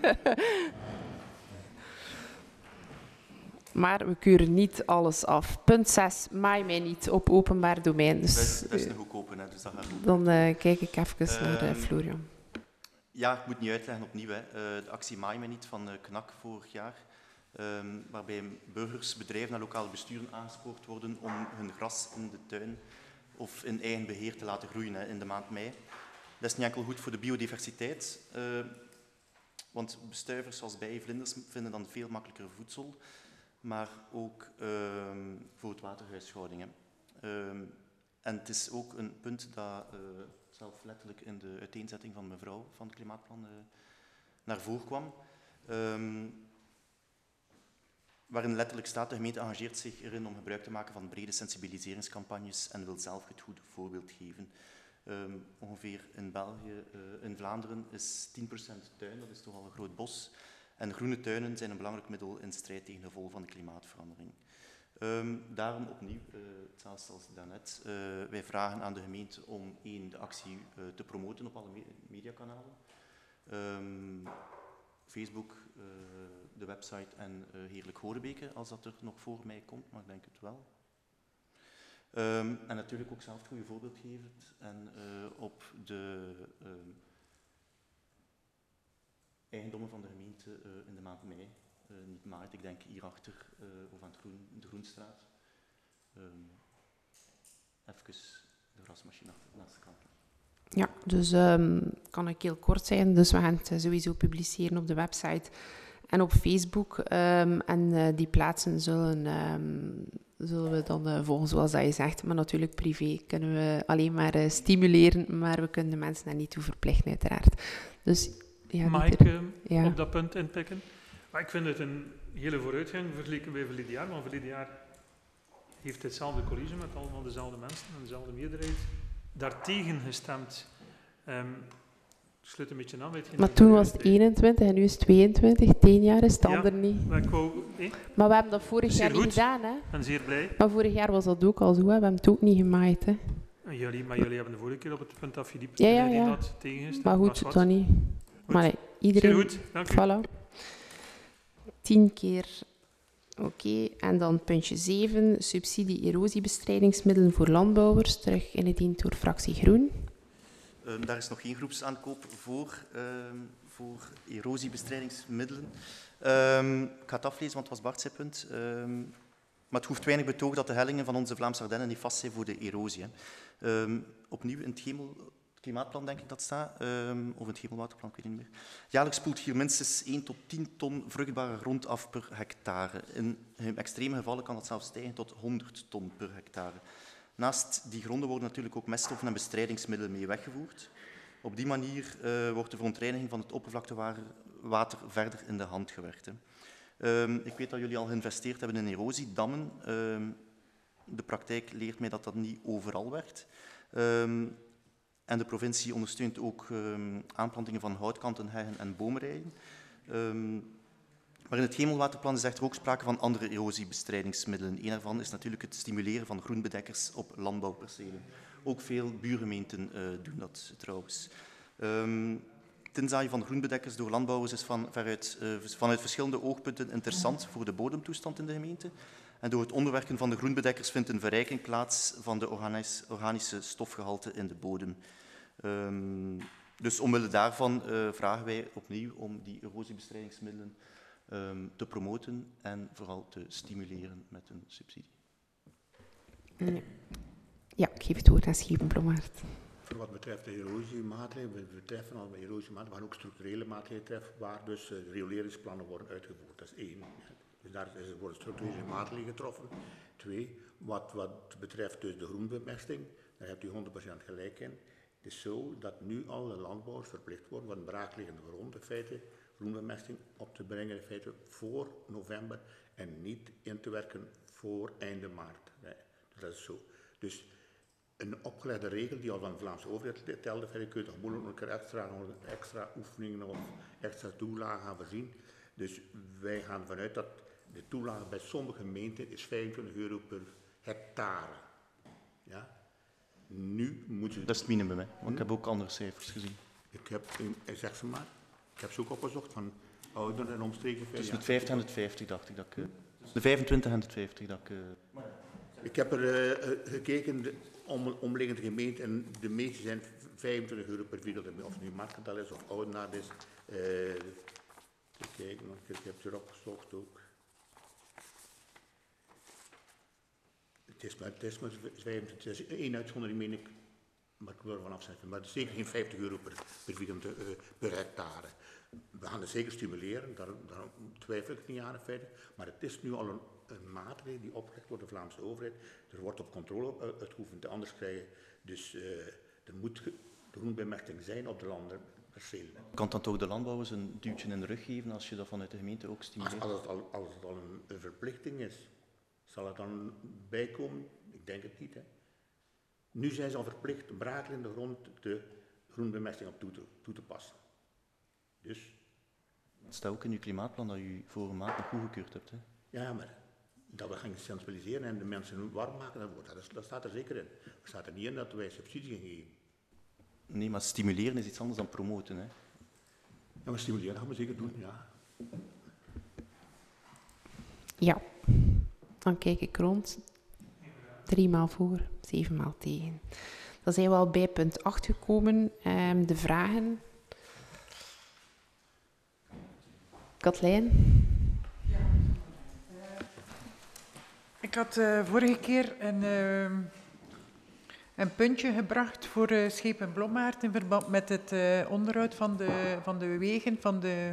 Maar we keuren niet alles af. Punt 6, maai mij niet op openbaar domein. Dus, dat is nog ook open, hè, dus dat gaat goed. Dan kijk ik even naar Florian. Ja, ik moet niet uitleggen opnieuw. Hè. De actie Maai mij niet van KNAK vorig jaar, waarbij burgers, bedrijven en lokale besturen aangespoord worden om hun gras in de tuin of in eigen beheer te laten groeien in de maand mei. Dat is niet enkel goed voor de biodiversiteit, want bestuivers zoals bijen, vlinders vinden dan veel makkelijker voedsel, maar ook voor het waterhuishouding. En het is ook een punt dat zelf letterlijk in de uiteenzetting van mevrouw van het klimaatplan naar voren kwam. Waarin letterlijk staat, de gemeente engageert zich erin om gebruik te maken van brede sensibiliseringscampagnes en wil zelf het goede voorbeeld geven. Ongeveer in België, in Vlaanderen is 10% tuin, dat is toch al een groot bos. En groene tuinen zijn een belangrijk middel in strijd tegen de gevolgen van de klimaatverandering. Daarom opnieuw, hetzelfde als daarnet, wij vragen aan de gemeente om de actie te promoten op alle mediakanalen. Facebook, de website en Heerlijk Horebeke, als dat er nog voor mij komt, maar ik denk het wel. En natuurlijk ook zelf het goede voorbeeld geven en op de eigendommen van de gemeente in de maand mei, niet maart, ik denk hierachter of aan de Groenstraat, even de grasmachine naast de kant. Ja, dus kan ik heel kort zijn. Dus we gaan het sowieso publiceren op de website en op Facebook. En die plaatsen zullen we dan volgen zoals dat je zegt. Maar natuurlijk privé kunnen we alleen maar stimuleren, maar we kunnen de mensen daar niet toe verplichten uiteraard. Dus, ja, mag ik op dat punt inpikken? Maar ik vind het een hele vooruitgang vergeleken bij verleden jaar, want verleden jaar heeft hetzelfde college met allemaal dezelfde mensen en dezelfde meerderheid daartegen gestemd. Ik sluit een beetje aan bij hetgeen. Maar toen was het 21 en nu is het 22. 10 jaar is het ander niet. Maar we hebben dat vorig jaar niet gedaan, hè? Ik ben zeer blij. Maar vorig jaar was dat ook al zo, hè? We hebben het ook niet gemaaid, hè? Jullie hebben de vorige keer op het punt dat Philippe dat tegengestemd. Maar goed, dat niet. Maar nee, iedereen... Goed, dank u. Voilà. 10 keer... Oké, en dan puntje 7, subsidie erosiebestrijdingsmiddelen voor landbouwers, terug ingediend door fractie Groen. Daar is nog geen groepsaankoop voor erosiebestrijdingsmiddelen. Ik ga het aflezen, want het was Bart zijn punt. Maar het hoeft weinig betoog dat de hellingen van onze Vlaamse Ardennen niet vast zijn voor de erosie. Opnieuw in het klimaatplan, denk ik dat staat, of het hemelwaterplan, ik weet niet meer. Jaarlijks spoelt hier minstens 1 tot 10 ton vruchtbare grond af per hectare. In extreme gevallen kan dat zelfs stijgen tot 100 ton per hectare. Naast die gronden worden natuurlijk ook meststoffen en bestrijdingsmiddelen mee weggevoerd. Op die manier wordt de verontreiniging van het oppervlaktewater verder in de hand gewerkt. Ik weet dat jullie al geïnvesteerd hebben in erosiedammen. De praktijk leert mij dat dat niet overal werkt. En de provincie ondersteunt ook aanplantingen van houtkanten, heggen en boomrijen. Maar in het hemelwaterplan is echter ook sprake van andere erosiebestrijdingsmiddelen. Een daarvan is natuurlijk het stimuleren van groenbedekkers op landbouwpercelen. Ook veel buurgemeenten doen dat trouwens. Het inzaaien van groenbedekkers door landbouwers is vanuit verschillende oogpunten interessant voor de bodemtoestand in de gemeente. En door het onderwerken van de groenbedekkers vindt een verrijking plaats van de organische stofgehalte in de bodem. Dus omwille daarvan vragen wij opnieuw om die erosiebestrijdingsmiddelen te promoten en vooral te stimuleren met een subsidie. Ja, ik geef het woord aan Schieven Blommaert. Voor wat betreft de erosiemaatregelen, we treffen al erosiemaatregelen, maar ook structurele maatregelen treffen, waar dus de rioleringsplannen worden uitgevoerd. Dat is 1. Dus daar worden structurele maatregelen getroffen. 2, wat betreft dus de groenbemesting, daar hebt u 100% gelijk in. Het is zo dat nu alle landbouwers verplicht worden van braakliggende grond, in feite, groenbemesting op te brengen, in feite, voor november en niet in te werken voor einde maart. Nee, dat is zo. Dus een opgelegde regel die al van de Vlaamse overheid telde, kun je toch moeilijk nog extra oefeningen of extra toelagen gaan voorzien. Dus wij gaan vanuit dat de toelage bij sommige gemeenten is €25 per hectare. Ja? Nu moeten ze... Dat is het minimum, hè? Want ik heb ook andere cijfers gezien. Zeg ze maar, ik heb ze ook opgezocht van ouderen en omstreken. Tussen het 50 en het 50 dacht ik dat ik... De 25 en het 50 dat ik... Ik heb er gekeken, de omliggende gemeenten, en de meeste zijn €25 per vierkante meter. Of het nu Markental is of Oudenaarde is. Kijk, ik heb ze erop gezocht ook. Het is maar 25, het is 1 uitzondering, meen ik, maar ik wil ervan afzetten. Maar het is zeker geen €50 per vierkante per hectare. We gaan het zeker stimuleren, daar twijfel ik niet aan in feite. Maar het is nu al een maatregel die opgelegd wordt door de Vlaamse overheid. Er wordt op controle uitgeoefend, anders krijgen. Dus er moet groenbemesting zijn op de landenpercelen. Kan dan toch de landbouwers een duwtje in de rug geven als je dat vanuit de gemeente ook stimuleert? Als het al een verplichting is, zal het dan bijkomen? Ik denk het niet. Hè. Nu zijn ze al verplicht braakliggende grond de groenbemesting op toe te passen. Dus... Het staat ook in uw klimaatplan dat u vorige maand nog goedgekeurd hebt. Hè? Ja, maar dat we gaan sensibiliseren en de mensen warm maken, dat staat er zeker in. Er staat er niet in dat wij subsidie gaan geven. Nee, maar stimuleren is iets anders dan promoten. Hè? Ja, maar stimuleren gaan we zeker doen, ja. Ja, dan kijk ik rond. 3 maal voor, 7 maal tegen. Dan zijn we al bij punt 8 gekomen. De vragen. Katlijn? Ik had vorige keer een puntje gebracht voor Schepen Blommaert in verband met het onderhoud van de wegen, van de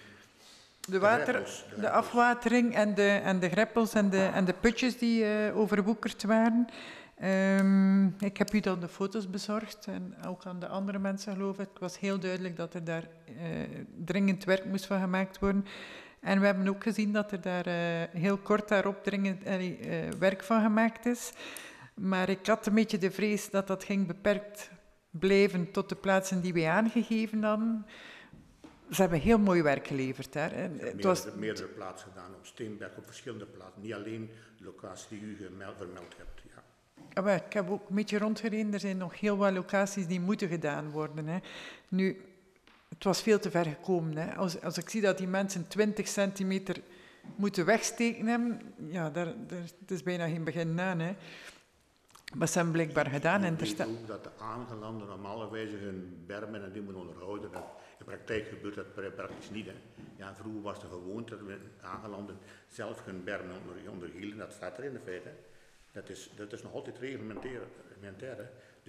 afwatering en de greppels en de putjes die overwoekerd waren. Ik heb u dan de foto's bezorgd en ook aan de andere mensen geloof ik. Het was heel duidelijk dat er daar dringend werk moest van gemaakt worden. En we hebben ook gezien dat er daar heel kort daarop dringend werk van gemaakt is. Maar ik had een beetje de vrees dat dat ging beperkt blijven tot de plaatsen die wij aangegeven hadden. Ze hebben heel mooi werk geleverd. Hè. Het was meerdere plaatsen gedaan, op Steenberg, op verschillende plaatsen. Niet alleen de locatie die u vermeld hebt. Ja. Ik heb ook een beetje rondgereden. Er zijn nog heel wat locaties die moeten gedaan worden. Hè. Nu, het was veel te ver gekomen. Hè. Als ik zie dat die mensen 20 centimeter moeten wegsteken hebben, ja, daar is bijna geen begin aan. Hè. Maar ze hebben blijkbaar gedaan. Ik weet ook dat de aangelanden normalerwijze hun bermen en die moeten onderhouden. In de praktijk gebeurt dat praktisch niet. Hè. Ja, vroeger was het gewoond dat de aangelanden zelf hun bermen onderhielden. Dat staat er in de feite. Dat is nog altijd reglementair. Hè. Dus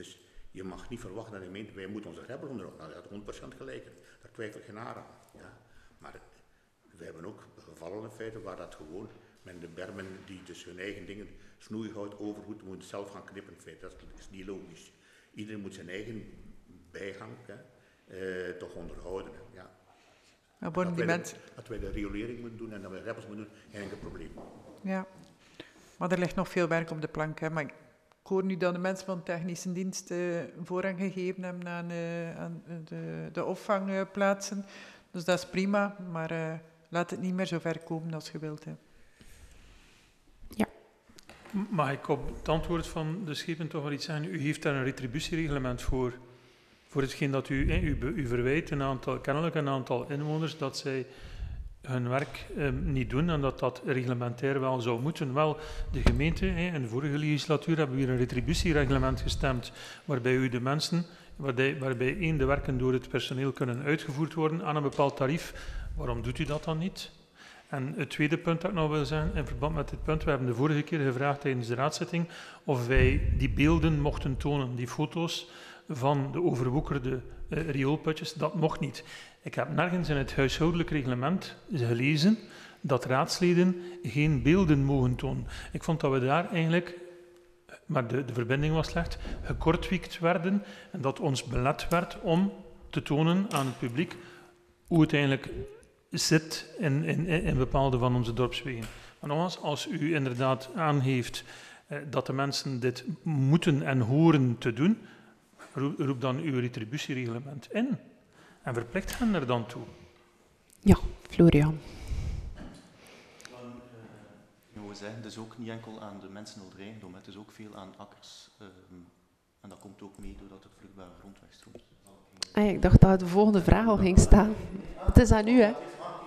Je mag niet verwachten dat de gemeente, wij moeten onze greppels onderhouden. Nou, dat is 100% gelijk. Daar twijfel ik geen haar aan. Ja. Maar we hebben ook gevallen in feite waar dat gewoon met de bermen die dus hun eigen dingen, snoeihout, overgoed, moeten zelf gaan knippen in feite. Dat is niet logisch. Iedereen moet zijn eigen bijgang toch onderhouden. Ja. Dat wij de riolering moeten doen en dat wij greppels moeten doen, geen enkel probleem. Ja, maar er ligt nog veel werk op de plank. Hè. Maar ik hoor nu dat de mensen van de technische dienst voorrang gegeven hebben aan de opvangplaatsen. Dus dat is prima, maar laat het niet meer zo ver komen als je wilt. Hè. Ja. Mag ik op het antwoord van de schepen toch wel iets zeggen? U heeft daar een retributiereglement voor hetgeen dat u verwijt, kennelijk een aantal inwoners, dat zij hun werk niet doen en dat reglementair wel zou moeten. Wel, de gemeente, in de vorige legislatuur hebben we hier een retributiereglement gestemd, waarbij u de mensen, waarbij de werken door het personeel kunnen uitgevoerd worden aan een bepaald tarief. Waarom doet u dat dan niet? En het tweede punt dat ik nog wil zeggen, in verband met dit punt, we hebben de vorige keer gevraagd tijdens de raadszitting of wij die beelden mochten tonen, die foto's van de overwoekerde rioolputjes, dat mocht niet. Ik heb nergens in het huishoudelijk reglement gelezen dat raadsleden geen beelden mogen tonen. Ik vond dat we daar eigenlijk, maar de verbinding was slecht, gekortwiekt werden en dat ons belet werd om te tonen aan het publiek hoe het eigenlijk zit in bepaalde van onze dorpswegen. Maar nogmaals, als u inderdaad aangeeft dat de mensen dit moeten en horen te doen, roep dan uw retributiereglement in en verplicht hen er dan toe. Ja, Florian. Ik wil zeggen, het is ook niet enkel aan de mensen onder eigendom, het is ook veel aan akkers. En dat komt ook mee doordat er vruchtbare grond wegstroomt. Ik dacht dat de volgende vraag al ging staan. Het is aan u, hè?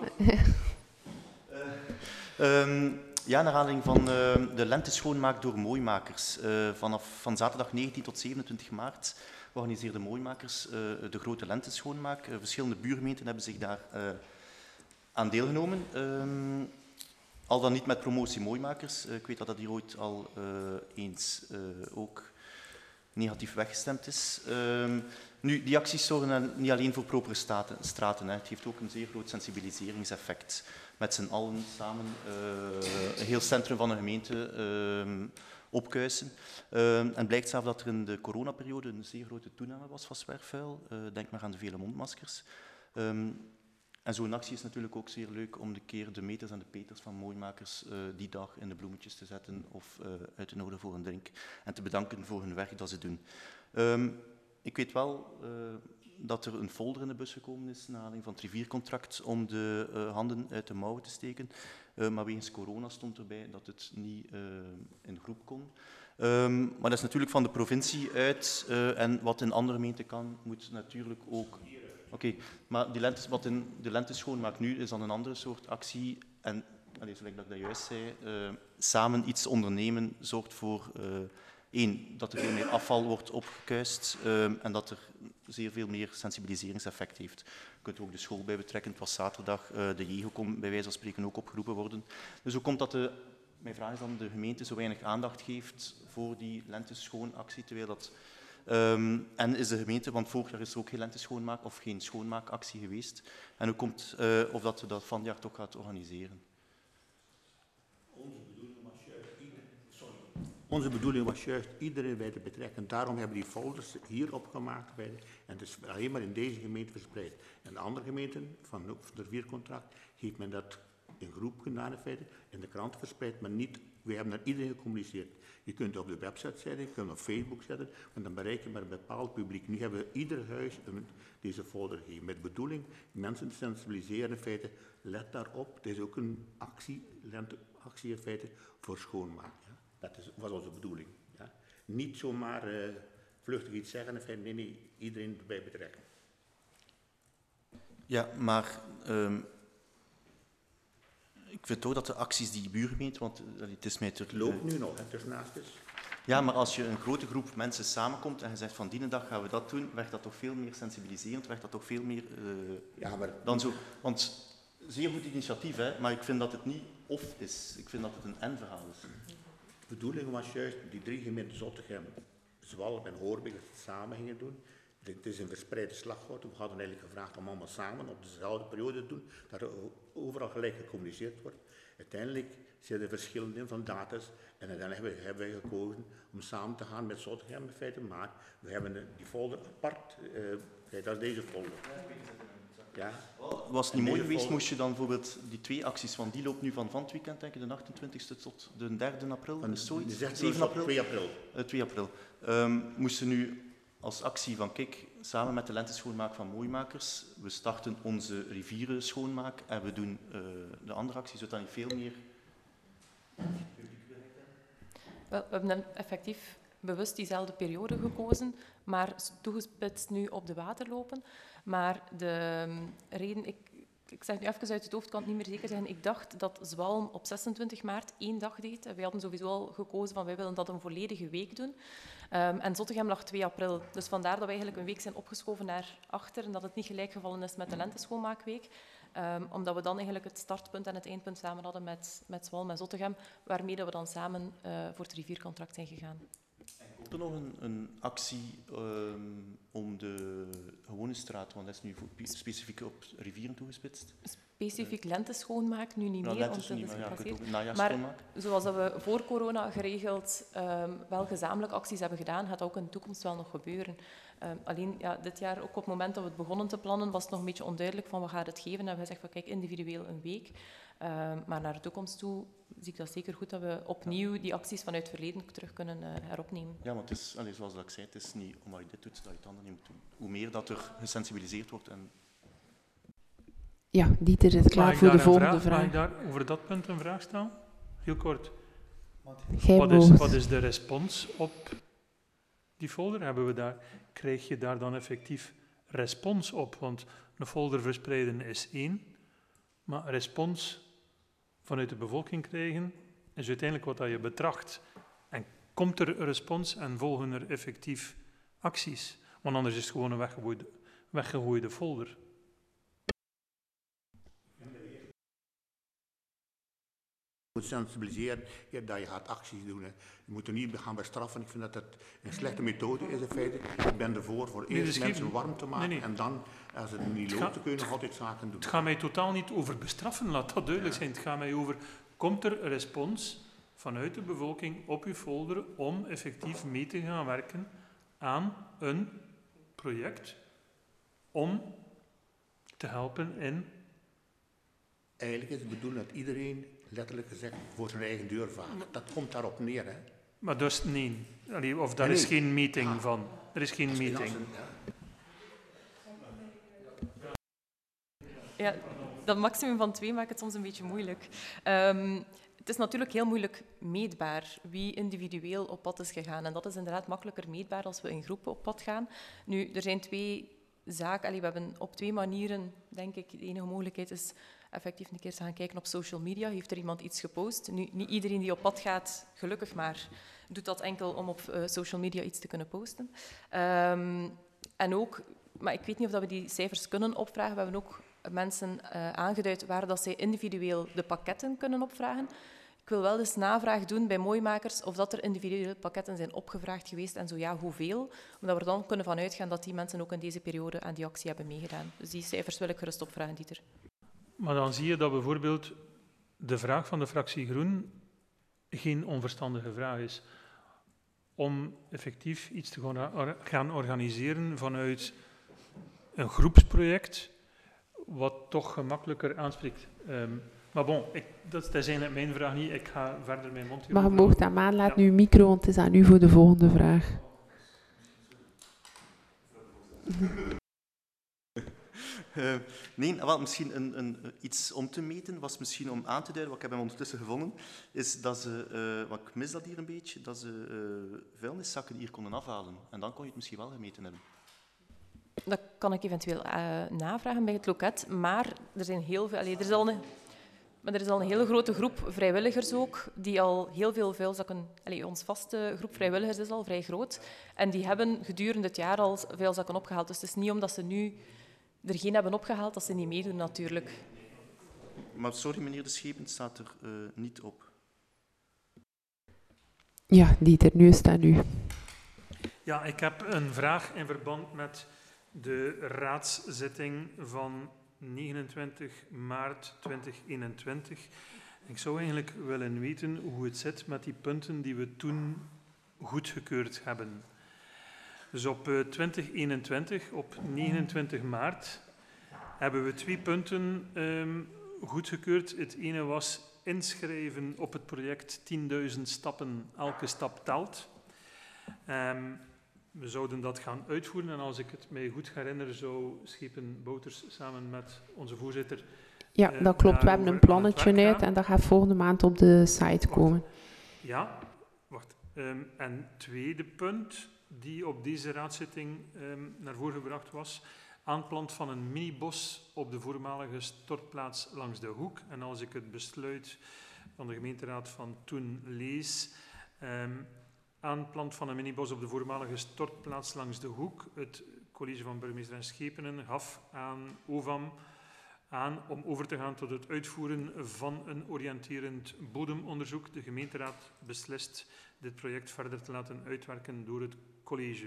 Ja, naar aanleiding van de lenteschoonmaak door mooimakers. Van zaterdag 19 tot 27 maart organiseerden mooimakers de grote lenteschoonmaak. Verschillende buurgemeenten hebben zich daar aan deelgenomen. Al dan niet met promotie mooimakers. Ik weet dat dat hier ooit al eens ook negatief weggestemd is. Nu, die acties zorgen niet alleen voor propere straten. Het heeft ook een zeer groot sensibiliseringseffect. Met z'n allen samen een heel centrum van een gemeente opkuisen. En blijkt zelf dat er in de coronaperiode een zeer grote toename was van zwerfvuil. Denk maar aan de vele mondmaskers. En zo'n actie is natuurlijk ook zeer leuk om de keer de meters en de peters van mooimakers die dag in de bloemetjes te zetten of uit te nodigen voor een drink en te bedanken voor hun werk dat ze doen. Ik weet wel dat er een folder in de bus gekomen is naar aanleiding van het riviercontract om de handen uit de mouwen te steken. Maar wegens corona stond erbij dat het niet in groep kon. Maar dat is natuurlijk van de provincie uit en wat in andere gemeenten kan, moet natuurlijk ook... Oké, maar wat in de lenteschoonmaak nu is dan een andere soort actie. En, zoals ik dat juist zei, samen iets ondernemen zorgt voor... dat er veel meer afval wordt opgekuist en dat er zeer veel meer sensibiliseringseffect heeft. Je kunt er ook de school bij betrekken. Het was zaterdag, de JEGO kon bij wijze van spreken ook opgeroepen worden. Dus hoe komt dat mijn vraag is dan, de gemeente zo weinig aandacht geeft voor die lenteschoonactie, terwijl dat... en is de gemeente, want vorig jaar is er ook geen lenteschoonmaak of geen schoonmaakactie geweest. En hoe komt of dat we dat van jaar toch gaat organiseren? Onze bedoeling was juist iedereen bij te betrekken. Daarom hebben we die folders hier opgemaakt. En het is alleen maar in deze gemeente verspreid. En de andere gemeenten, van het riviercontract, heeft men dat in groep gedaan in feite, in de krant verspreid, maar niet, we hebben naar iedereen gecommuniceerd. Je kunt het op de website zetten, je kunt het op Facebook zetten, maar dan bereik je maar een bepaald publiek. Nu hebben we ieder huis deze folder gegeven, met de bedoeling mensen te sensibiliseren in feite. Let daarop, het is ook een actie in feite voor schoonmaak. Ja. Dat was onze bedoeling. Ja. Niet zomaar vluchtig iets zeggen en feite, nee, iedereen erbij betrekken. Ja, maar ik vind toch dat de acties die buurgemeente, want het is mij Het loopt nu nog, het is naast is. Ja, maar als je een grote groep mensen samenkomt en je zegt van die dag gaan we dat doen, werkt dat toch veel meer sensibiliserend, werkt dat toch veel meer dan zo. Want zeer goed initiatief, hè, maar ik vind dat het niet of is. Ik vind dat het een en-verhaal is. De bedoeling was juist die 3 gemeenten Zottegem, Zwalm en Hoorbeek dat het samen gingen doen. Het is een verspreide slag geworden. We hadden eigenlijk gevraagd om allemaal samen op dezelfde periode te doen, dat er overal gelijk gecommuniceerd wordt. Uiteindelijk zijn er verschillen in van data's en uiteindelijk hebben wij gekozen om samen te gaan met Zottegem in feite, maar we hebben die folder apart, dat is deze folder. Ja. Was het niet mooi geweest, moest je dan bijvoorbeeld die 2 acties, want die loopt nu van het weekend, denk ik, de 28e tot de 3e april, Van is zoiets? de 7 april? 2 april. 2 april. Moesten nu als actie van kijk, samen met de lenteschoonmaak van Mooimakers, we starten onze rivieren schoonmaak en we doen de andere acties, zodat niet veel meer... Wel, we hebben dan effectief bewust diezelfde periode gekozen, maar toegespitst nu op de waterlopen. Maar de reden, ik zeg nu even uit het hoofd, kan het niet meer zeker zijn. Ik dacht dat Zwalm op 26 maart 1 dag deed. En wij hadden sowieso al gekozen van wij willen dat een volledige week doen. En Zottegem lag 2 april. Dus vandaar dat we eigenlijk een week zijn opgeschoven naar achter en dat het niet gelijk gevallen is met de lenteschoonmaakweek. Omdat we dan eigenlijk het startpunt en het eindpunt samen hadden met Zwalm en Zottegem, waarmee dat we dan samen voor het riviercontract zijn gegaan. Komt er nog een actie om de gewone straat, want dat is nu specifiek op rivieren toegespitst? Specifiek lenteschoonmaak, nu niet meer, want dat is gepasseerd. Maar zoals dat we voor corona geregeld wel gezamenlijk acties hebben gedaan, gaat dat ook in de toekomst wel nog gebeuren. Alleen ja, dit jaar, ook op het moment dat we het begonnen te plannen, was het nog een beetje onduidelijk van wat gaat het geven. En we hebben gezegd van kijk, individueel een week. Maar naar de toekomst toe zie ik dat zeker goed dat we opnieuw die acties vanuit het verleden terug kunnen heropnemen. Ja, want het is, zoals ik zei, het is niet omdat je dit doet dat je het ander niet moet doen. Hoe meer dat er gesensibiliseerd wordt en... Ja, Dieter is klaar voor de volgende vraag. Mag ik daar over dat punt een vraag stellen? Heel kort. Wat is de respons op die folder? Krijg je daar dan effectief respons op? Want een folder verspreiden is 1, maar respons vanuit de bevolking krijgen is uiteindelijk wat je betracht. En komt er respons en volgen er effectief acties? Want anders is het gewoon een weggegooide folder. Je moet sensibiliseren dat je gaat acties doen. Hè. Je moet er niet gaan bestraffen. Ik vind dat het een slechte methode is in feite. Ik ben ervoor voor eerst mensen warm te maken en dan, als het niet loopt, dan kun je nog altijd zaken doen. Het gaat mij totaal niet over bestraffen, laat dat duidelijk zijn. Het gaat mij over, komt er respons vanuit de bevolking op uw folder om effectief mee te gaan werken aan een project om te helpen in... Eigenlijk is het bedoeld dat iedereen, letterlijk gezegd, voor zijn eigen deur vaart. Dat komt daarop neer, hè. Maar dus nee. Of daar is geen meeting van. Er is geen meeting. Ja, dat maximum van 2 maakt het soms een beetje moeilijk. Het is natuurlijk heel moeilijk meetbaar wie individueel op pad is gegaan. En dat is inderdaad makkelijker meetbaar als we in groepen op pad gaan. Nu, er zijn 2 zaken. We hebben op 2 manieren, denk ik, de enige mogelijkheid is effectief een keer te gaan kijken op social media. Heeft er iemand iets gepost? Nu, niet iedereen die op pad gaat, gelukkig maar, doet dat enkel om op social media iets te kunnen posten. En ook, maar ik weet niet of we die cijfers kunnen opvragen. We hebben ook mensen aangeduid waar dat zij individueel de pakketten kunnen opvragen. Ik wil wel eens navraag doen bij Mooimakers of dat er individuele pakketten zijn opgevraagd geweest en zo ja, hoeveel. Omdat we er dan kunnen van uitgaan dat die mensen ook in deze periode aan die actie hebben meegedaan. Dus die cijfers wil ik gerust opvragen, Dieter. Maar dan zie je dat bijvoorbeeld de vraag van de fractie Groen geen onverstandige vraag is. Om effectief iets te gaan organiseren vanuit een groepsproject, wat toch gemakkelijker aanspreekt. Maar bon, dat is eigenlijk mijn vraag niet. Ik ga verder mijn mond... Maar je mag dat aan, laat nu uw micro, want het is aan u voor de volgende vraag. Nee, wel, misschien iets om te meten, was misschien om aan te duiden, wat ik heb ondertussen gevonden, is dat ze, wat ik mis dat hier een beetje, dat ze vuilniszakken hier konden afhalen. En dan kon je het misschien wel gemeten hebben. Dat kan ik eventueel navragen bij het loket, maar er zijn heel veel... er is al een hele grote groep vrijwilligers ook, die al heel veel vuilzakken... Ons vaste groep vrijwilligers is al vrij groot. En die hebben gedurende het jaar al vuilzakken opgehaald. Dus het is niet omdat ze nu er geen hebben opgehaald, dat ze niet meedoen natuurlijk. Maar sorry, meneer De Schepen, het staat er niet op. Ja, Dieter, nu is het aan u. Ja, ik heb een vraag in verband met de raadszitting van 29 maart 2021. Ik zou eigenlijk willen weten hoe het zit met die punten die we toen goedgekeurd hebben. Dus op 2021, op 29 maart, hebben we 2 punten goedgekeurd. Het ene was inschrijven op het project 10.000 stappen, elke stap telt. We zouden dat gaan uitvoeren en als ik het mij goed herinner, zou Schepen Bouters samen met onze voorzitter... Ja, dat klopt. We hebben een plannetje uit en dat gaat volgende maand op de site komen. Ja, wacht. En tweede punt die op deze raadszitting naar voren gebracht was, aanplant van een minibos op de voormalige stortplaats langs de Hoek. En als ik het besluit van de gemeenteraad van toen lees, aanplant van een minibos op de voormalige stortplaats langs de Hoek. Het college van burgemeester en Schepenen gaf aan OVAM aan om over te gaan tot het uitvoeren van een oriënterend bodemonderzoek. De gemeenteraad beslist dit project verder te laten uitwerken door het college.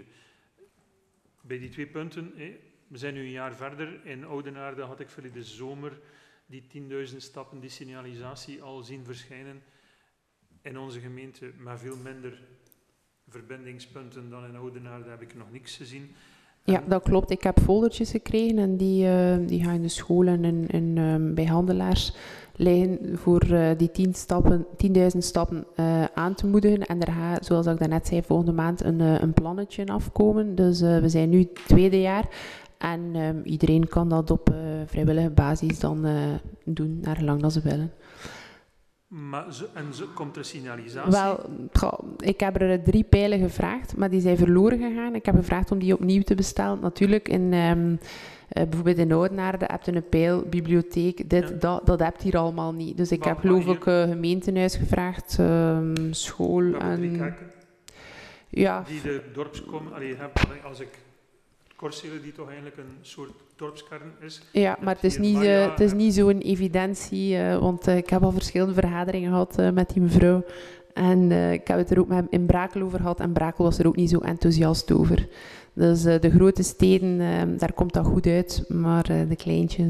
Bij die 2 punten, we zijn nu een jaar verder. In Oudenaarde had ik verleden zomer die 10.000 stappen, die signalisatie al zien verschijnen. In onze gemeente met veel minder verbindingspunten dan in Oudenaarde heb ik nog niks gezien. Ja, dat klopt. Ik heb foldertjes gekregen en die gaan in de scholen en bij handelaars liggen voor die 10.000 stappen aan te moedigen. En er gaat, zoals ik daarnet zei, volgende maand een plannetje afkomen. Dus we zijn nu het 2e jaar en iedereen kan dat op vrijwillige basis dan doen, naar gelang dat ze willen. Maar komt er signalisatie? Wel, ik heb er 3 pijlen gevraagd, maar die zijn verloren gegaan. Ik heb gevraagd om die opnieuw te bestellen. Natuurlijk, bijvoorbeeld in Oudenaarde heb je een pijl, bibliotheek, dat heb je hier allemaal niet. Dus ik heb geloof ik gemeentehuis gevraagd, school en... 3 kerken? Ja. Die de dorpskom... als ik... Corsele, die toch eigenlijk een soort dorpskern is. Ja, maar het is niet zo'n evidentie, want ik heb al verschillende vergaderingen gehad met die mevrouw. En ik heb het er ook met in Brakel over gehad en Brakel was er ook niet zo enthousiast over. Dus de grote steden, daar komt dat goed uit, maar de kleintjes,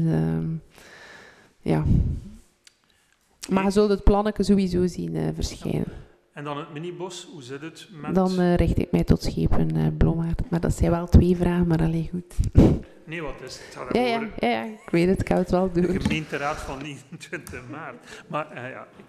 ja. Maar je zult het plannetje sowieso zien verschijnen. Ja. En dan het minibos, hoe zit het met... Dan richt ik mij tot Schepen Blommaert. Maar dat zijn wel 2 vragen, maar alleen goed. Nee, wat is het? Ja, ik weet het, ik heb het wel door. De gemeenteraad van 29 maart. Maar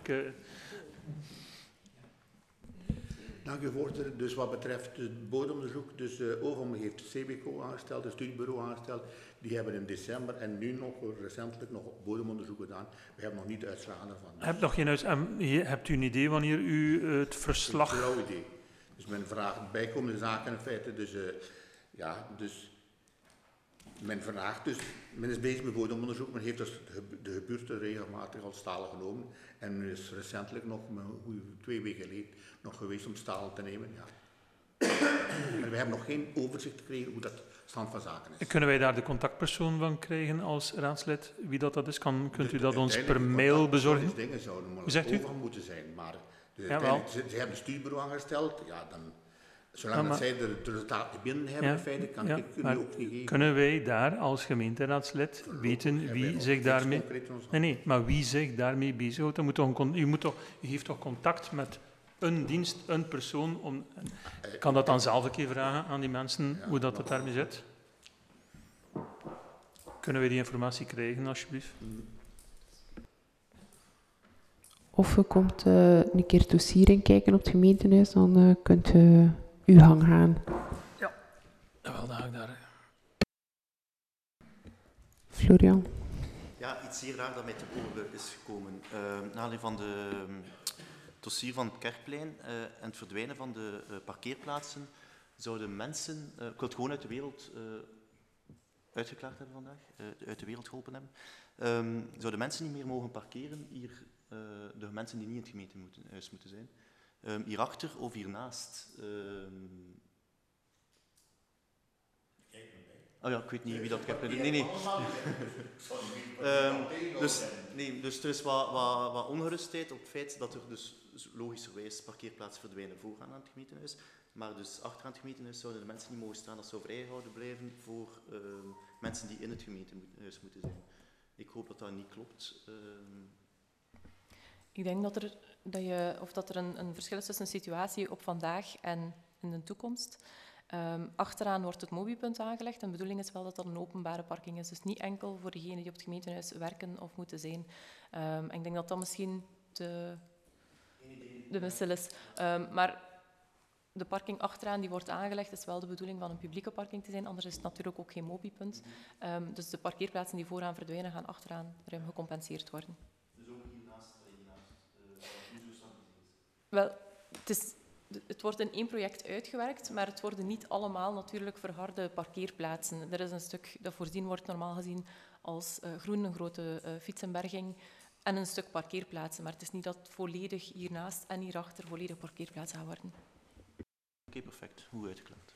Dank u, voorzitter. Dus wat betreft het bodemonderzoek, dus OVAM heeft CBCO aangesteld, een studiebureau aangesteld. Die hebben in december en nu nog recentelijk nog bodemonderzoek gedaan. We hebben nog niet de uitslagen ervan. Dus heb nog geen uitslagen. Hebt u een idee wanneer u het verslag... Een flauw idee. Dus men vraagt bijkomende zaken in feite. Dus men vraagt dus, men is bezig met bodemonderzoek. Men heeft dus de gebeurten regelmatig al stalen genomen. En men is recentelijk nog, 2 weken geleden, nog geweest om stalen te nemen. Ja. Maar we hebben nog geen overzicht gekregen hoe dat stand van zaken is. Kunnen wij daar de contactpersoon van krijgen als raadslid? Wie dat is? Kunt u dat ons per mail bezorgen? Dingen zouden maar over moeten zijn. Maar ze hebben een studiebureau aangesteld. Ja, dan, zolang dat zij de resultaten binnen hebben, in feite, kan ik u ook niet geven. Kunnen wij daar als gemeenteraadslid weten wie zich daarmee... maar wie zich daarmee bezighoudt? U heeft toch contact met een dienst, een persoon? Ik kan dat dan zelf een keer vragen aan die mensen, hoe dat het daarmee zit? Kunnen we die informatie krijgen, alsjeblieft? Of je komt een keer dossieren kijken op het gemeentehuis, dan kunt u uw gang gaan. Ja, wel, dan ga ik daar. Florian? Ja, iets zeer raar dat mij te oren is gekomen. Na aanleiding van het dossier van het Kerkplein en het verdwijnen van de parkeerplaatsen, zouden mensen, ik wil het gewoon uit de wereld uitgeklaard hebben vandaag, uit de wereld geholpen hebben, zouden mensen niet meer mogen parkeren hier, de mensen die niet in het gemeentehuis moeten zijn, hierachter of hiernaast. Oh ja, ik weet niet wie dat heb. Nee. Dus er is wat ongerustheid op het feit dat er dus logischerwijs parkeerplaatsen verdwijnen vooraan aan het gemeentehuis. Maar dus achteraan het gemeentehuis zouden de mensen niet mogen staan. Dat zou vrijgehouden blijven voor mensen die in het gemeentehuis moeten zijn. Ik hoop dat dat niet klopt. Ik denk dat er een verschil is tussen een situatie op vandaag en in de toekomst. Achteraan wordt het mobiepunt aangelegd. En de bedoeling is wel dat dat een openbare parking is. Dus niet enkel voor degenen die op het gemeentehuis werken of moeten zijn. En ik denk dat dat misschien de wissel is. Maar de parking achteraan die wordt aangelegd is wel de bedoeling van een publieke parking te zijn. Anders is het natuurlijk ook geen mobiepunt. Dus de parkeerplaatsen die vooraan verdwijnen gaan achteraan ruim gecompenseerd worden. Dus ook hiernaast Wel, het wordt in één project uitgewerkt, maar het worden niet allemaal natuurlijk verharde parkeerplaatsen. Er is een stuk dat voorzien wordt, normaal gezien, als groen, een grote fietsenberging, en een stuk parkeerplaatsen. Maar het is niet dat volledig hiernaast en hierachter volledig parkeerplaatsen gaan worden. Oké, perfect. Hoe uitgeklaard.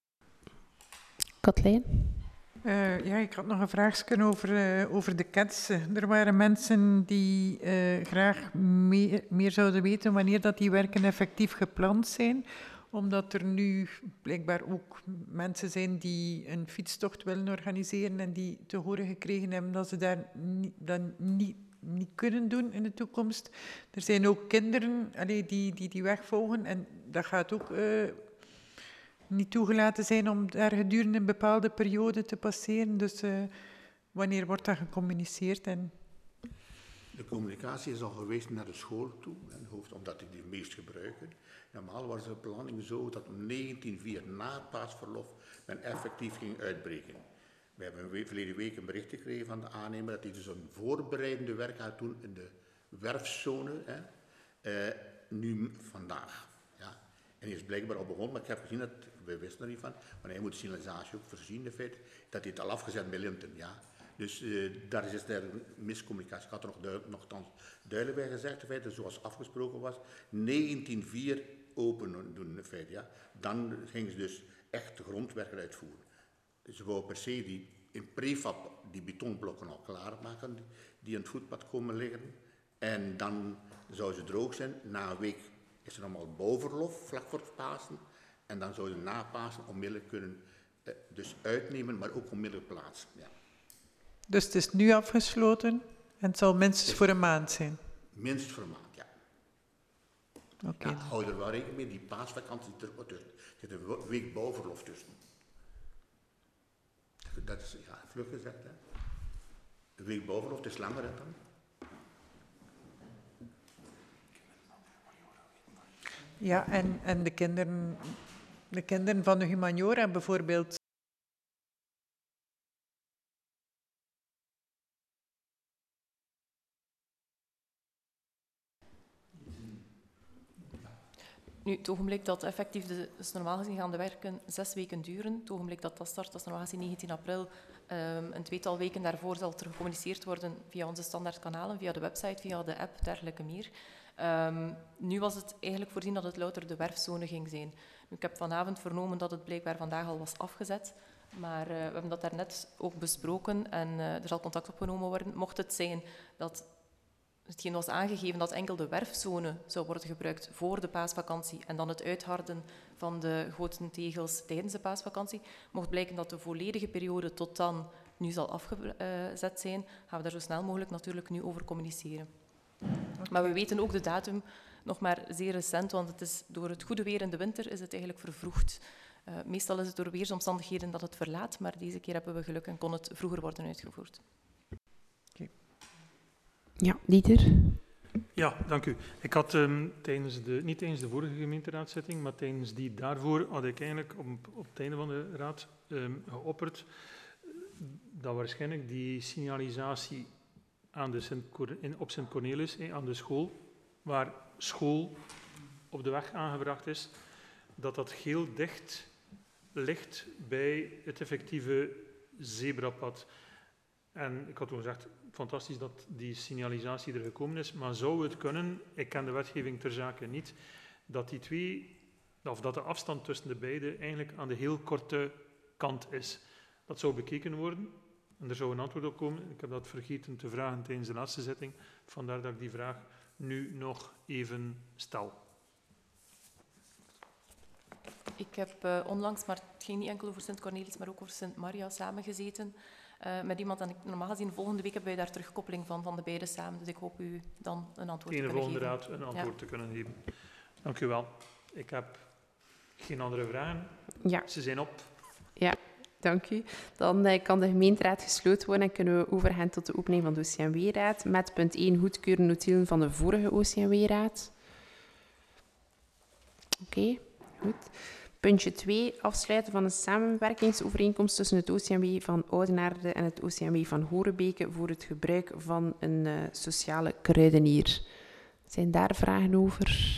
Katlijn? Ja, ik had nog een vraagje over de ketsen. Er waren mensen die graag meer zouden weten wanneer dat die werken effectief gepland zijn. Omdat er nu blijkbaar ook mensen zijn die een fietstocht willen organiseren en die te horen gekregen hebben dat ze dat niet kunnen doen in de toekomst. Er zijn ook kinderen die wegvolgen en dat gaat ook niet toegelaten zijn om daar gedurende een bepaalde periode te passeren. Dus wanneer wordt dat gecommuniceerd? De communicatie is al geweest naar de school toe, omdat die het meest gebruiken. Normaal was de planning zo dat om 19:04 na het paasverlof men effectief ging uitbreken. We hebben verleden week een bericht gekregen van de aannemer dat hij dus een voorbereidende werk gaat doen in de werfzone, nu vandaag. Ja. En hij is blijkbaar al begonnen, maar ik heb gezien dat, we wisten er niet van, maar hij moet de signalisatie ook voorzien, in feite, dat hij het al afgezet bij Linten. Ja. Dus daar is er miscommunicatie. Ik had er nogthans duidelijk bij gezegd, in feite, zoals afgesproken was, 19:04 open doen, in feite. Ja. Dan gingen ze dus echt de grondwerken uitvoeren. Ze wou per se die in prefab die betonblokken al klaarmaken, die aan het voetpad komen liggen. En dan zou ze droog zijn. Na een week is er allemaal bouwverlof, vlak voor het Pasen. En dan zou ze na Pasen onmiddellijk kunnen dus uitnemen, maar ook onmiddellijk plaatsen. Ja. Dus het is nu afgesloten en het zal minstens voor een maand zijn? Minstens voor een maand, ja. Oké. Ja, hou er wel rekening mee, die paasvakantie er tussen. Er zit een week bouwverlof tussen. Dat is vlug gezegd, hè. Een week bouwverlof, het is langer dan. Ja, en de kinderen van de humaniora bijvoorbeeld. Nu, het ogenblik dat effectief, dus normaal gezien gaan de werken 6 weken duren. Het ogenblik dat dat start, dat is normaal gezien 19 april. Een tweetal weken daarvoor zal er gecommuniceerd worden via onze standaardkanalen, via de website, via de app, dergelijke meer. Nu was het eigenlijk voorzien dat het louter de werfzone ging zijn. Nu, ik heb vanavond vernomen dat het blijkbaar vandaag al was afgezet. Maar we hebben dat daarnet ook besproken en er zal contact opgenomen worden. Mocht het zijn dat hetgeen was aangegeven dat enkel de werfzone zou worden gebruikt voor de paasvakantie en dan het uitharden van de goten tegels tijdens de paasvakantie, mocht blijken dat de volledige periode tot dan nu zal afgezet zijn, gaan we daar zo snel mogelijk natuurlijk nu over communiceren. Okay. Maar we weten ook de datum nog maar zeer recent, want het is door het goede weer in de winter is het eigenlijk vervroegd. Meestal is het door weersomstandigheden dat het verlaat, maar deze keer hebben we geluk en kon het vroeger worden uitgevoerd. Ja, Dieter? Ja, dank u. Ik had niet tijdens de vorige gemeenteraadszitting, maar tijdens die daarvoor had ik eigenlijk op het einde van de raad geopperd dat waarschijnlijk die signalisatie aan op Sint-Cornelis, aan de school, waar school op de weg aangebracht is, dat heel dicht ligt bij het effectieve zebrapad. En ik had toen gezegd, fantastisch dat die signalisatie er gekomen is, maar zou het kunnen, ik ken de wetgeving ter zake niet, dat dat de afstand tussen de beide eigenlijk aan de heel korte kant is. Dat zou bekeken worden en er zou een antwoord op komen. Ik heb dat vergeten te vragen tijdens de laatste zitting. Vandaar dat ik die vraag nu nog even stel. Ik heb onlangs, maar het ging niet enkel over Sint Cornelis, maar ook over Sint Maria samengezeten met iemand. En normaal gezien volgende week hebben wij daar terugkoppeling van de beide samen. Dus ik hoop u dan een antwoord te kunnen geven. In de volgende raad een antwoord te kunnen geven. Dank u wel. Ik heb geen andere vragen. Ja. Ze zijn op. Ja, dank u. Dan kan de gemeenteraad gesloten worden en kunnen we overgaan tot de opening van de OCMW-raad. Met punt 1 goedkeuren notulen van de vorige OCMW-raad. Oké, goed. Puntje 2, afsluiten van een samenwerkingsovereenkomst tussen het OCMW van Oudenaarde en het OCMW van Horebeke voor het gebruik van een sociale kruidenier. Zijn daar vragen over?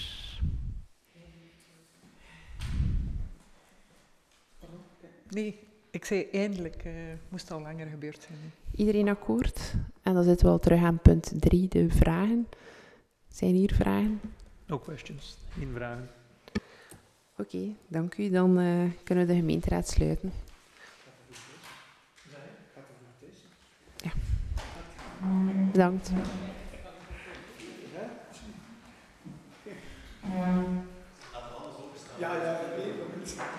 Nee, ik zei eindelijk, moest al langer gebeurd zijn. Iedereen akkoord? En dan zitten we al terug aan punt 3, de vragen. Zijn hier vragen? No questions, geen vragen. Oké, dank u. Dan kunnen we de gemeenteraad sluiten. Ja. Bedankt.